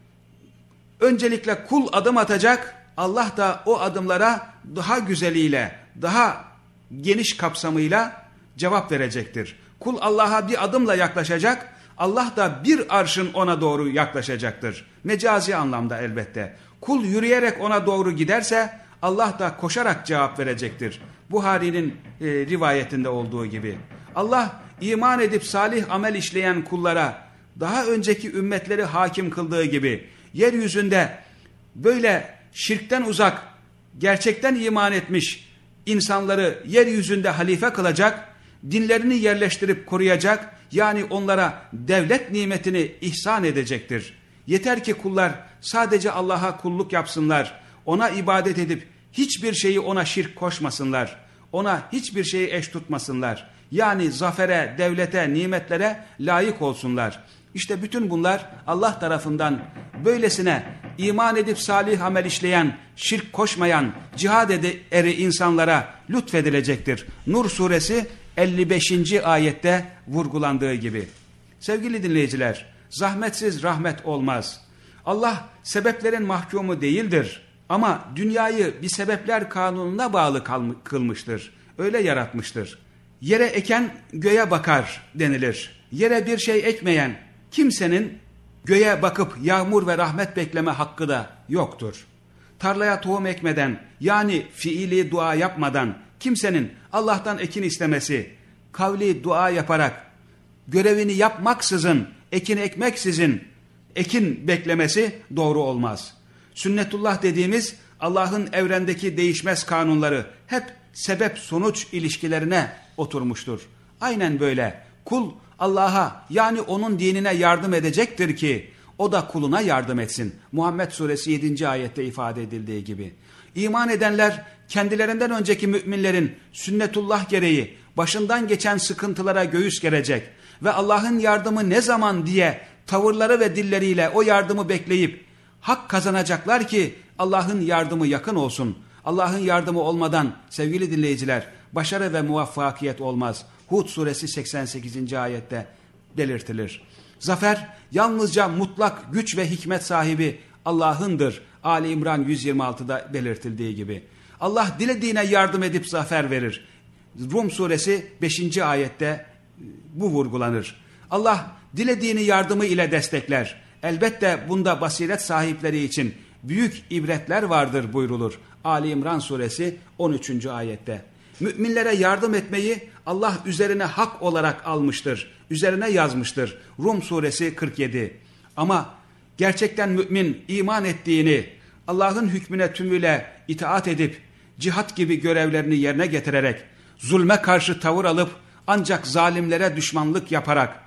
öncelikle kul adım atacak, Allah da o adımlara daha güzeliyle, daha geniş kapsamıyla cevap verecektir. Kul Allah'a bir adımla yaklaşacak, Allah da bir arşın ona doğru yaklaşacaktır. Mecazi anlamda elbette. Kul yürüyerek ona doğru giderse Allah da koşarak cevap verecektir. Buhari'nin e, rivayetinde olduğu gibi. Allah iman edip salih amel işleyen kullara daha önceki ümmetleri hakim kıldığı gibi yeryüzünde böyle şirkten uzak, gerçekten iman etmiş insanları yeryüzünde halife kılacak, dinlerini yerleştirip koruyacak, yani onlara devlet nimetini ihsan edecektir. Yeter ki kullar sadece Allah'a kulluk yapsınlar, ona ibadet edip hiçbir şeyi ona şirk koşmasınlar, ona hiçbir şeyi eş tutmasınlar. Yani zafere, devlete, nimetlere layık olsunlar. İşte bütün bunlar Allah tarafından böylesine iman edip salih amel işleyen, şirk koşmayan, cihad eri insanlara lütfedilecektir. Nur suresi elli beşinci ayette vurgulandığı gibi. Sevgili dinleyiciler, zahmetsiz rahmet olmaz. Allah sebeplerin mahkumu değildir ama dünyayı bir sebepler kanununa bağlı kılmıştır. Öyle yaratmıştır. Yere eken göğe bakar denilir. Yere bir şey ekmeyen kimsenin göğe bakıp yağmur ve rahmet bekleme hakkı da yoktur. Tarlaya tohum ekmeden, yani fiili dua yapmadan kimsenin Allah'tan ekin istemesi, kavli dua yaparak görevini yapmaksızın, ekin ekmeksizin ekin beklemesi doğru olmaz. Sünnetullah dediğimiz Allah'ın evrendeki değişmez kanunları hep sebep-sonuç ilişkilerine oturmuştur. Aynen böyle. Kul Allah'a, yani onun dinine yardım edecektir ki o da kuluna yardım etsin. Muhammed suresi yedinci ayette ifade edildiği gibi. İman edenler kendilerinden önceki müminlerin sünnetullah gereği başından geçen sıkıntılara göğüs gerecek ve Allah'ın yardımı ne zaman diye tavırları ve dilleriyle o yardımı bekleyip hak kazanacaklar ki Allah'ın yardımı yakın olsun. Allah'ın yardımı olmadan sevgili dinleyiciler başarı ve muvaffakiyet olmaz. Hud suresi seksen sekizinci ayette belirtilir. Zafer yalnızca mutlak güç ve hikmet sahibi Allah'ındır. Ali İmran yüz yirmi altıda belirtildiği gibi. Allah dilediğine yardım edip zafer verir. Rum suresi beşinci ayette bu vurgulanır. Allah dilediğini yardımı ile destekler. Elbette bunda basiret sahipleri için büyük ibretler vardır buyrulur. Ali İmran suresi on üçüncü ayette. Müminlere yardım etmeyi Allah üzerine hak olarak almıştır. Üzerine yazmıştır. Rum suresi kırk yedi. Ama gerçekten mümin iman ettiğini, Allah'ın hükmüne tümüyle itaat edip cihat gibi görevlerini yerine getirerek, zulme karşı tavır alıp ancak zalimlere düşmanlık yaparak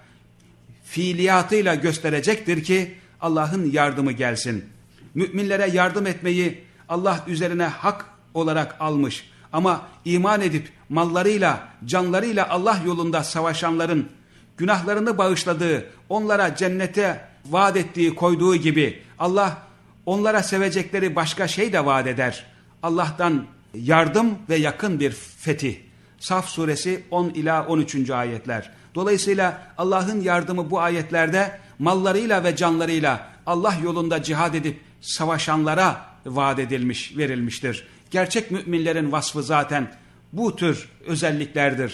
fiiliyatıyla gösterecektir ki Allah'ın yardımı gelsin. Müminlere yardım etmeyi Allah üzerine hak olarak almış ama iman edip mallarıyla, canlarıyla Allah yolunda savaşanların günahlarını bağışladığı, onlara cennete vaat ettiği, koyduğu gibi Allah onlara sevecekleri başka şey de vaat eder. Allah'tan yardım ve yakın bir fetih. Saf suresi on ila on üçüncü ayetler. Dolayısıyla Allah'ın yardımı bu ayetlerde mallarıyla ve canlarıyla Allah yolunda cihad edip savaşanlara vaat edilmiş, verilmiştir. Gerçek müminlerin vasfı zaten bu tür özelliklerdir.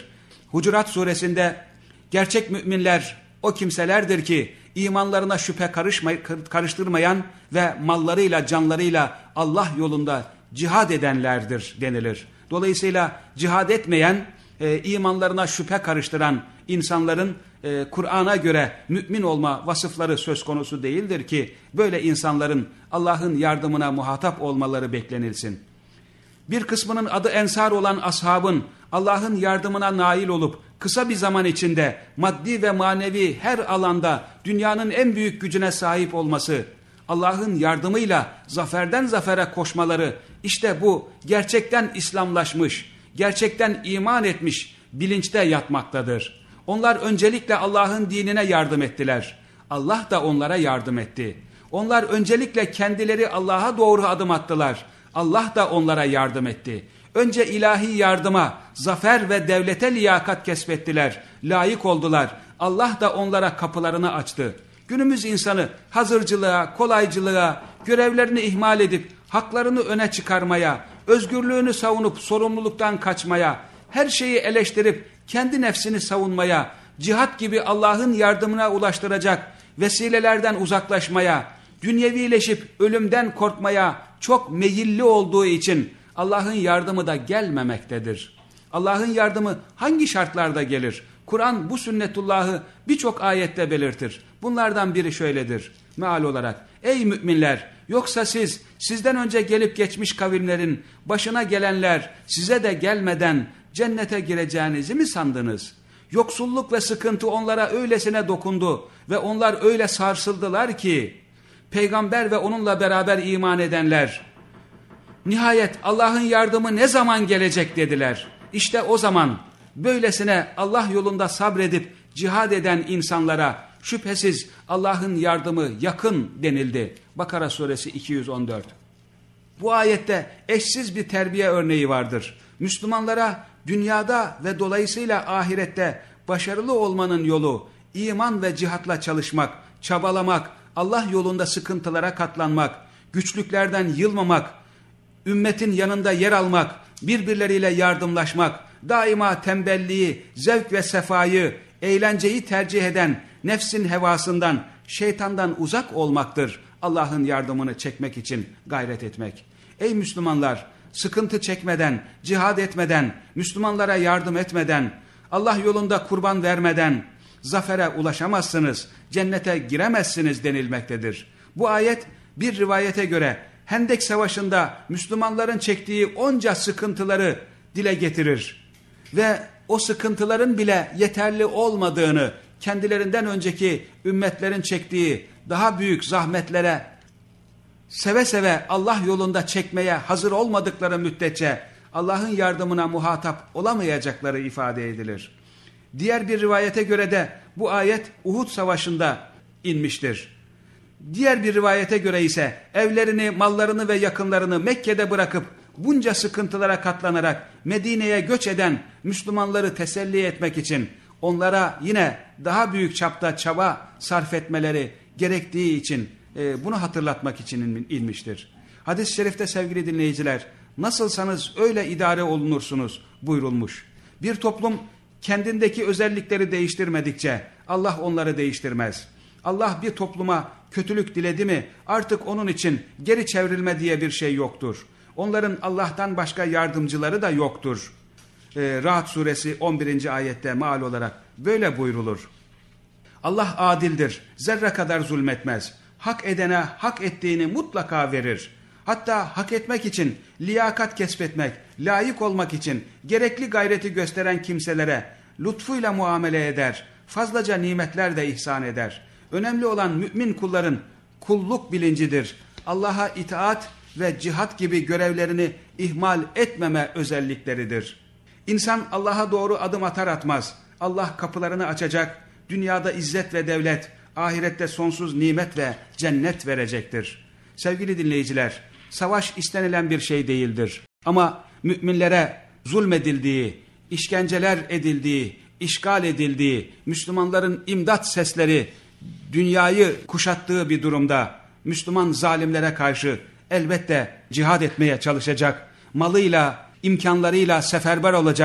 Hucurat suresinde gerçek müminler o kimselerdir ki imanlarına şüphe karıştırmayan ve mallarıyla canlarıyla Allah yolunda cihad edenlerdir denilir. Dolayısıyla cihad etmeyen, e, imanlarına şüphe karıştıran insanların e, Kur'an'a göre mümin olma vasıfları söz konusu değildir ki böyle insanların Allah'ın yardımına muhatap olmaları beklenilsin. Bir kısmının adı Ensar olan ashabın Allah'ın yardımına nail olup kısa bir zaman içinde maddi ve manevi her alanda dünyanın en büyük gücüne sahip olması, Allah'ın yardımıyla zaferden zafere koşmaları, işte bu gerçekten İslamlaşmış, gerçekten iman etmiş bilinçte yatmaktadır. Onlar öncelikle Allah'ın dinine yardım ettiler. Allah da onlara yardım etti. Onlar öncelikle kendileri Allah'a doğru adım attılar. Allah da onlara yardım etti. Önce ilahi yardıma, zafer ve devlete liyakat kesbettiler, layık oldular. Allah da onlara kapılarını açtı. Günümüz insanı hazırcılığa, kolaycılığa, görevlerini ihmal edip haklarını öne çıkarmaya, özgürlüğünü savunup sorumluluktan kaçmaya, her şeyi eleştirip kendi nefsini savunmaya, cihat gibi Allah'ın yardımına ulaştıracak vesilelerden uzaklaşmaya, dünyevileşip ölümden korkmaya çok meyilli olduğu için Allah'ın yardımı da gelmemektedir. Allah'ın yardımı hangi şartlarda gelir? Kur'an bu sünnetullahı birçok ayette belirtir. Bunlardan biri şöyledir meal olarak: ey müminler, yoksa siz sizden önce gelip geçmiş kavimlerin başına gelenler size de gelmeden cennete gireceğinizi mi sandınız? Yoksulluk ve sıkıntı onlara öylesine dokundu ve onlar öyle sarsıldılar ki peygamber ve onunla beraber iman edenler nihayet Allah'ın yardımı ne zaman gelecek dediler. İşte o zaman böylesine Allah yolunda sabredip cihad eden insanlara şüphesiz Allah'ın yardımı yakın denildi. Bakara suresi iki yüz on dört. Bu ayette eşsiz bir terbiye örneği vardır. Müslümanlara dünyada ve dolayısıyla ahirette başarılı olmanın yolu iman ve cihatla çalışmak, çabalamak, Allah yolunda sıkıntılara katlanmak, güçlüklerden yılmamak, ümmetin yanında yer almak, birbirleriyle yardımlaşmak, daima tembelliği, zevk ve sefayı, eğlenceyi tercih eden nefsin hevasından, şeytandan uzak olmaktır. Allah'ın yardımını çekmek için gayret etmek. Ey Müslümanlar, sıkıntı çekmeden, cihad etmeden, Müslümanlara yardım etmeden, Allah yolunda kurban vermeden zafere ulaşamazsınız, cennete giremezsiniz denilmektedir. Bu ayet bir rivayete göre Hendek Savaşı'nda Müslümanların çektiği onca sıkıntıları dile getirir ve o sıkıntıların bile yeterli olmadığını, kendilerinden önceki ümmetlerin çektiği daha büyük zahmetlere seve seve Allah yolunda çekmeye hazır olmadıkları müddetçe Allah'ın yardımına muhatap olamayacakları ifade edilir. Diğer bir rivayete göre de bu ayet Uhud Savaşı'nda inmiştir. Diğer bir rivayete göre ise evlerini, mallarını ve yakınlarını Mekke'de bırakıp bunca sıkıntılara katlanarak Medine'ye göç eden Müslümanları teselli etmek için onlara yine daha büyük çapta çaba sarf etmeleri gerektiği için e, bunu hatırlatmak için inmiştir. Hadis-i şerifte sevgili dinleyiciler, nasılsanız öyle idare olunursunuz buyurulmuş. Bir toplum kendindeki özellikleri değiştirmedikçe Allah onları değiştirmez. Allah bir topluma kötülük diledi mi artık onun için geri çevrilme diye bir şey yoktur. Onların Allah'tan başka yardımcıları da yoktur. Ee, Ra'd suresi on birinci ayette meal olarak böyle buyrulur. Allah adildir, zerre kadar zulmetmez. Hak edene hak ettiğini mutlaka verir. Hatta hak etmek için, liyakat kesbetmek, layık olmak için gerekli gayreti gösteren kimselere lütfuyla muamele eder, fazlaca nimetler de ihsan eder. Önemli olan mümin kulların kulluk bilincidir. Allah'a itaat ve cihat gibi görevlerini ihmal etmeme özellikleridir. İnsan Allah'a doğru adım atar atmaz Allah kapılarını açacak, dünyada izzet ve devlet, ahirette sonsuz nimet ve cennet verecektir. Sevgili dinleyiciler, savaş istenilen bir şey değildir. Ama müminlere zulmedildiği, işkenceler edildiği, işgal edildiği, Müslümanların imdat sesleri dünyayı kuşattığı bir durumda Müslüman zalimlere karşı elbette cihad etmeye çalışacak, malıyla, imkanlarıyla seferber olacak,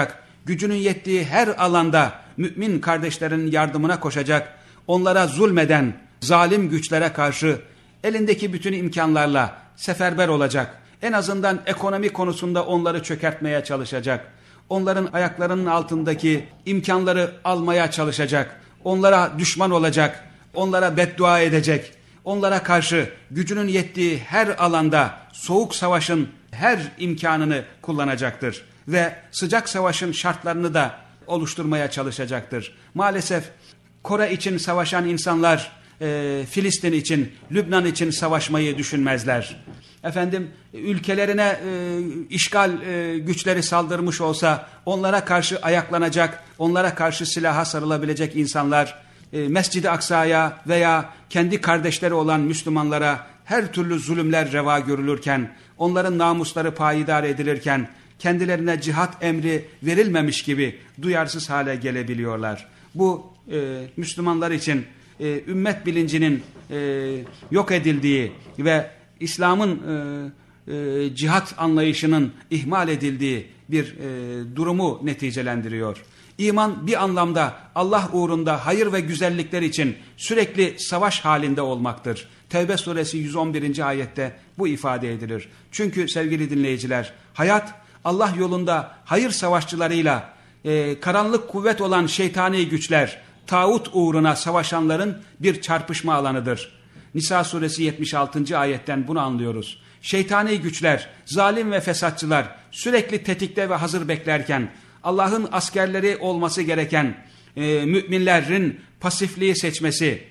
gücünün yettiği her alanda mümin kardeşlerinin yardımına koşacak, onlara zulmeden zalim güçlere karşı elindeki bütün imkanlarla seferber olacak. En azından ekonomi konusunda onları çökertmeye çalışacak. Onların ayaklarının altındaki imkanları almaya çalışacak. Onlara düşman olacak. Onlara beddua edecek. Onlara karşı gücünün yettiği her alanda soğuk savaşın her imkanını kullanacaktır. Ve sıcak savaşın şartlarını da oluşturmaya çalışacaktır. Maalesef Kore için savaşan insanlar e, Filistin için, Lübnan için savaşmayı düşünmezler. Efendim ülkelerine e, işgal e, güçleri saldırmış olsa onlara karşı ayaklanacak, onlara karşı silaha sarılabilecek insanlar e, Mescid-i Aksa'ya veya kendi kardeşleri olan Müslümanlara her türlü zulümler reva görülürken, onların namusları payidar edilirken kendilerine cihat emri verilmemiş gibi duyarsız hale gelebiliyorlar. Bu e, Müslümanlar için e, ümmet bilincinin e, yok edildiği ve İslam'ın e, e, cihat anlayışının ihmal edildiği bir e, durumu neticelendiriyor. İman bir anlamda Allah uğrunda hayır ve güzellikler için sürekli savaş halinde olmaktır. Tevbe suresi yüz on birinci ayette bu ifade edilir. Çünkü sevgili dinleyiciler, hayat Allah yolunda hayır savaşçılarıyla e, karanlık kuvvet olan şeytani güçler, tağut uğruna savaşanların bir çarpışma alanıdır. Nisa suresi yetmiş altıncı ayetten bunu anlıyoruz. Şeytani güçler, zalim ve fesatçılar sürekli tetikte ve hazır beklerken Allah'ın askerleri olması gereken e, müminlerin pasifliği seçmesi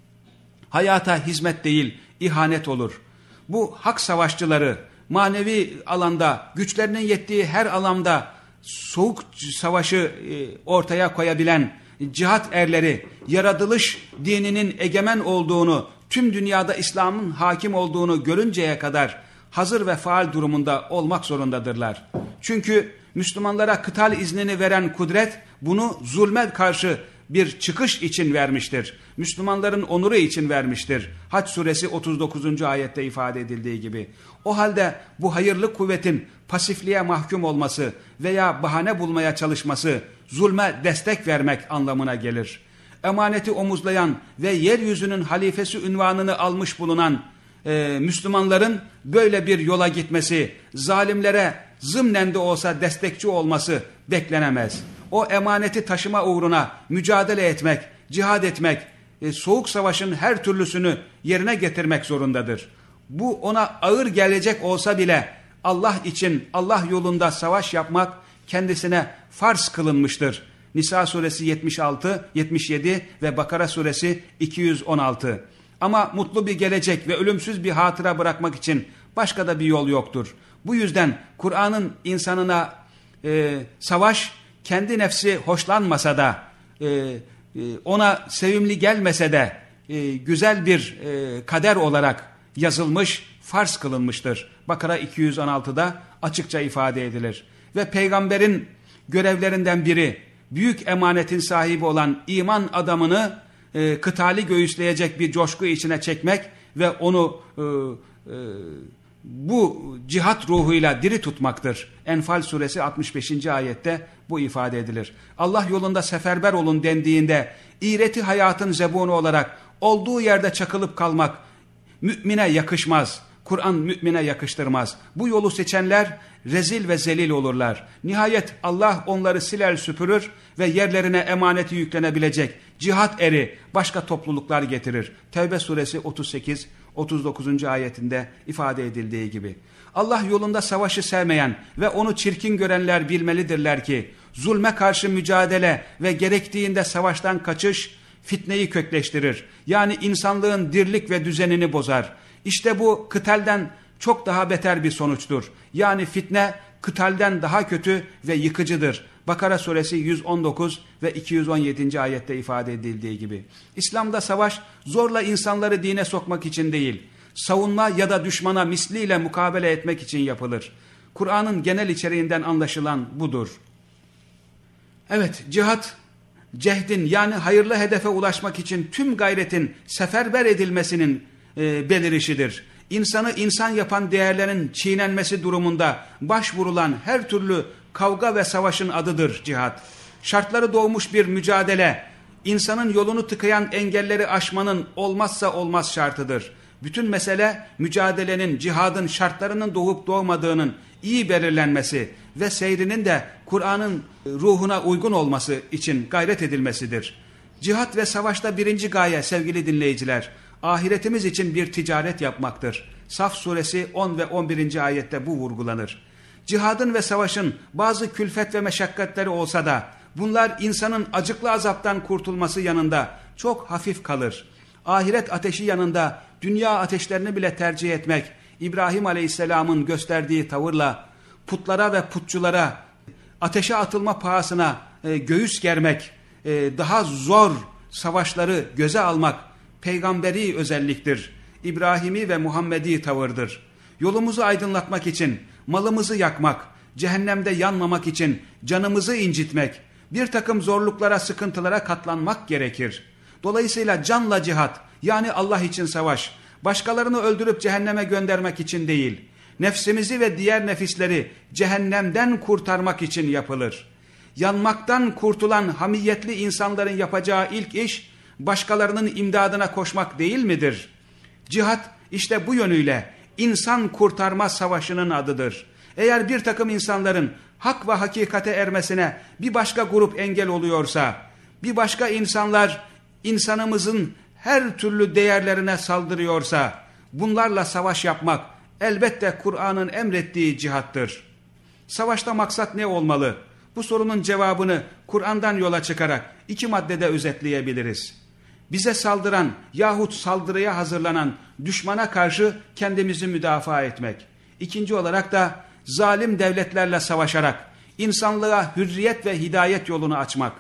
hayata hizmet değil ihanet olur. Bu hak savaşçıları manevi alanda güçlerinin yettiği her alanda soğuk savaşı e, ortaya koyabilen cihat erleri yaratılış dininin egemen olduğunu, tüm dünyada İslam'ın hakim olduğunu görünceye kadar hazır ve faal durumunda olmak zorundadırlar. Çünkü Müslümanlara kıtal iznini veren kudret bunu zulme karşı bir çıkış için vermiştir. Müslümanların onuru için vermiştir. Hac suresi otuz dokuzuncu ayette ifade edildiği gibi. O halde bu hayırlı kuvvetin pasifliğe mahkum olması veya bahane bulmaya çalışması zulme destek vermek anlamına gelir. Emaneti omuzlayan ve yeryüzünün halifesi unvanını almış bulunan e, Müslümanların böyle bir yola gitmesi, zalimlere zımnen de olsa destekçi olması beklenemez. O emaneti taşıma uğruna mücadele etmek, cihad etmek, e, soğuk savaşın her türlüsünü yerine getirmek zorundadır. Bu ona ağır gelecek olsa bile Allah için, Allah yolunda savaş yapmak kendisine farz kılınmıştır. Nisa suresi yetmiş altı, yetmiş yedi ve Bakara suresi iki yüz on altı. Ama mutlu bir gelecek ve ölümsüz bir hatıra bırakmak için başka da bir yol yoktur. Bu yüzden Kur'an'ın insanına e, savaş kendi nefsi hoşlanmasa da, e, e, ona sevimli gelmese de e, güzel bir e, kader olarak yazılmış, farz kılınmıştır. Bakara iki yüz on altıda açıkça ifade edilir. Ve peygamberin görevlerinden biri, büyük emanetin sahibi olan iman adamını e, kıtali göğüsleyecek bir coşku içine çekmek ve onu e, e, bu cihat ruhuyla diri tutmaktır. Enfal suresi altmış beşinci ayette bu ifade edilir. Allah yolunda seferber olun dendiğinde iğreti hayatın zebunu olarak olduğu yerde çakılıp kalmak mümine yakışmaz. Kur'an mümine yakıştırmaz. Bu yolu seçenler rezil ve zelil olurlar. Nihayet Allah onları siler süpürür ve yerlerine emaneti yüklenebilecek cihat eri başka topluluklar getirir. Tevbe suresi otuz sekiz otuz dokuzuncu ayetinde ifade edildiği gibi. Allah yolunda savaşı sevmeyen ve onu çirkin görenler bilmelidirler ki zulme karşı mücadele ve gerektiğinde savaştan kaçış fitneyi kökleştirir. Yani insanlığın dirlik ve düzenini bozar. İşte bu kıtalden çok daha beter bir sonuçtur. Yani fitne kıtalden daha kötü ve yıkıcıdır. Bakara suresi yüz on dokuz ve iki yüz on yedinci ayette ifade edildiği gibi. İslam'da savaş zorla insanları dine sokmak için değil, savunma ya da düşmana misliyle mukabele etmek için yapılır. Kur'an'ın genel içeriğinden anlaşılan budur. Evet, cihat, cehdin yani hayırlı hedefe ulaşmak için tüm gayretin seferber edilmesinin e, belirişidir. İnsanı insan yapan değerlerin çiğnenmesi durumunda başvurulan her türlü kavga ve savaşın adıdır cihat. Şartları doğmuş bir mücadele, insanın yolunu tıkayan engelleri aşmanın olmazsa olmaz şartıdır. Bütün mesele mücadelenin, cihadın şartlarının doğup doğmadığının iyi belirlenmesi ve seyrinin de Kur'an'ın ruhuna uygun olması için gayret edilmesidir. Cihat ve savaşta birinci gaye sevgili dinleyiciler, ahiretimiz için bir ticaret yapmaktır. Saf suresi on ve on birinci ayette bu vurgulanır. Cihadın ve savaşın bazı külfet ve meşakkatleri olsa da bunlar insanın acıklı azaptan kurtulması yanında çok hafif kalır. Ahiret ateşi yanında dünya ateşlerini bile tercih etmek, İbrahim Aleyhisselam'ın gösterdiği tavırla putlara ve putçulara ateşe atılma pahasına e, göğüs germek, e, daha zor savaşları göze almak peygamberi özelliktir. İbrahimi ve Muhammedi tavırdır. Yolumuzu aydınlatmak için malımızı yakmak, cehennemde yanmamak için canımızı incitmek, bir takım zorluklara, sıkıntılara katlanmak gerekir. Dolayısıyla canla cihat, yani Allah için savaş, başkalarını öldürüp cehenneme göndermek için değil, nefsimizi ve diğer nefisleri cehennemden kurtarmak için yapılır. Yanmaktan kurtulan hamiyetli insanların yapacağı ilk iş, başkalarının imdadına koşmak değil midir? Cihat işte bu yönüyle insan kurtarma savaşının adıdır. Eğer bir takım insanların hak ve hakikate ermesine bir başka grup engel oluyorsa, bir başka insanlar insanımızın her türlü değerlerine saldırıyorsa, bunlarla savaş yapmak elbette Kur'an'ın emrettiği cihattır. Savaşta maksat ne olmalı? Bu sorunun cevabını Kur'an'dan yola çıkarak iki maddede özetleyebiliriz. Bize saldıran yahut saldırıya hazırlanan düşmana karşı kendimizi müdafaa etmek. İkinci olarak da zalim devletlerle savaşarak insanlığa hürriyet ve hidayet yolunu açmak.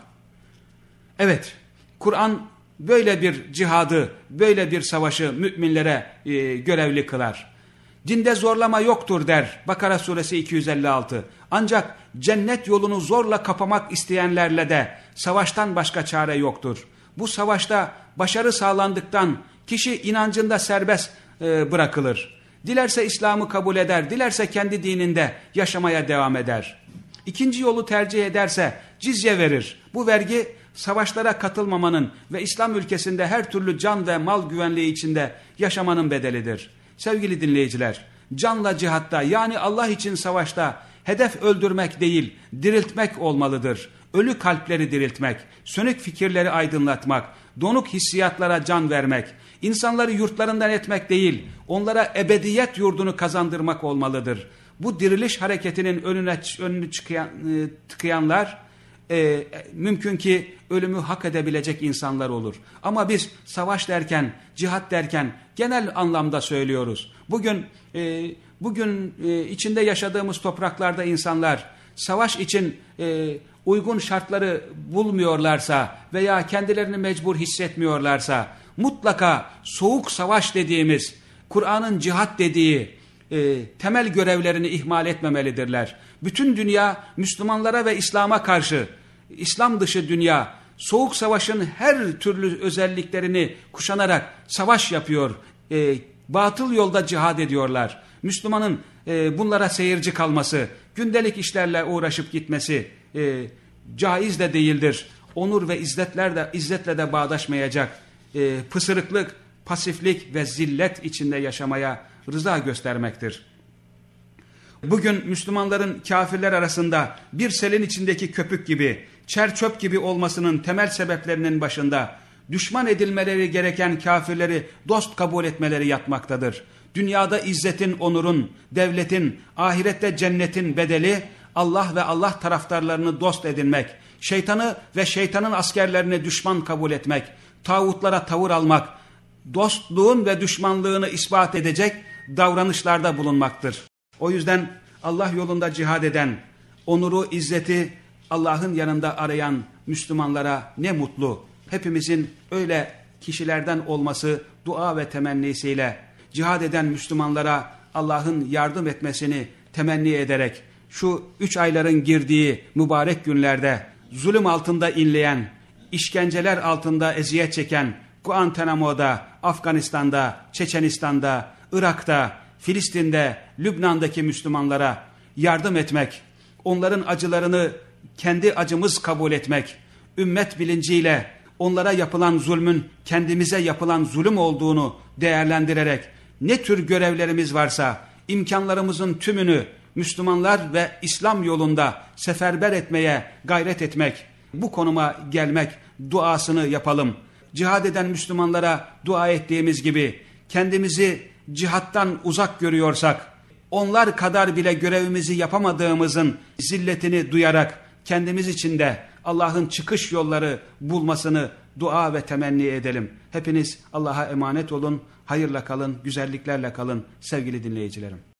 Evet, Kur'an böyle bir cihadı, böyle bir savaşı müminlere e, görevli kılar. Dinde zorlama yoktur der Bakara suresi iki yüz elli altı. Ancak cennet yolunu zorla kapamak isteyenlerle de savaştan başka çare yoktur. Bu savaşta başarı sağlandıktan kişi inancında serbest e, bırakılır. Dilerse İslam'ı kabul eder, dilerse kendi dininde yaşamaya devam eder. İkinci yolu tercih ederse cizye verir. Bu vergi savaşlara katılmamanın ve İslam ülkesinde her türlü can ve mal güvenliği içinde yaşamanın bedelidir. Sevgili dinleyiciler, canla cihatta, yani Allah için savaşta hedef öldürmek değil, diriltmek olmalıdır. Ölü kalpleri diriltmek, sönük fikirleri aydınlatmak, donuk hissiyatlara can vermek, insanları yurtlarından etmek değil, onlara ebediyet yurdunu kazandırmak olmalıdır. Bu diriliş hareketinin önüne önünü çıkayan, e, tıkayanlar e, mümkün ki ölümü hak edebilecek insanlar olur. Ama biz savaş derken, cihat derken genel anlamda söylüyoruz. Bugün e, bugün e, içinde yaşadığımız topraklarda insanlar savaş için e, uygun şartları bulmuyorlarsa veya kendilerini mecbur hissetmiyorlarsa mutlaka soğuk savaş dediğimiz, Kur'an'ın cihat dediği e, temel görevlerini ihmal etmemelidirler. Bütün dünya Müslümanlara ve İslam'a karşı, İslam dışı dünya soğuk savaşın her türlü özelliklerini kuşanarak savaş yapıyor. E, batıl yolda cihad ediyorlar. Müslümanın e, bunlara seyirci kalması, gündelik işlerle uğraşıp gitmesi e, caiz de değildir. Onur ve izzetler de, izzetle de bağdaşmayacak. E, pısırıklık, pasiflik ve zillet içinde yaşamaya rıza göstermektir. Bugün Müslümanların kafirler arasında bir selin içindeki köpük gibi, çer çöp gibi olmasının temel sebeplerinin başında düşman edilmeleri gereken kafirleri dost kabul etmeleri yatmaktadır. Dünyada izzetin, onurun, devletin, ahirette cennetin bedeli Allah ve Allah taraftarlarını dost edinmek, şeytanı ve şeytanın askerlerini düşman kabul etmek, tağutlara tavır almak, dostluğun ve düşmanlığını ispat edecek davranışlarda bulunmaktır. O yüzden Allah yolunda cihad eden, onuru, izzeti Allah'ın yanında arayan Müslümanlara ne mutlu. Hepimizin öyle kişilerden olması dua ve temennisiyle cihad eden Müslümanlara Allah'ın yardım etmesini temenni ederek şu üç ayların girdiği mübarek günlerde zulüm altında inleyen, işkenceler altında eziyet çeken Guantanamo'da, Afganistan'da, Çeçenistan'da, Irak'ta, Filistin'de, Lübnan'daki Müslümanlara yardım etmek, onların acılarını kendi acımız kabul etmek, ümmet bilinciyle onlara yapılan zulmün kendimize yapılan zulüm olduğunu değerlendirerek ne tür görevlerimiz varsa imkanlarımızın tümünü Müslümanlar ve İslam yolunda seferber etmeye gayret etmek, bu konuma gelmek duasını yapalım. Cihad eden Müslümanlara dua ettiğimiz gibi kendimizi cihattan uzak görüyorsak, onlar kadar bile görevimizi yapamadığımızın zilletini duyarak kendimiz için de Allah'ın çıkış yolları bulmasını dua ve temenni edelim. Hepiniz Allah'a emanet olun, hayırla kalın, güzelliklerle kalın sevgili dinleyicilerim.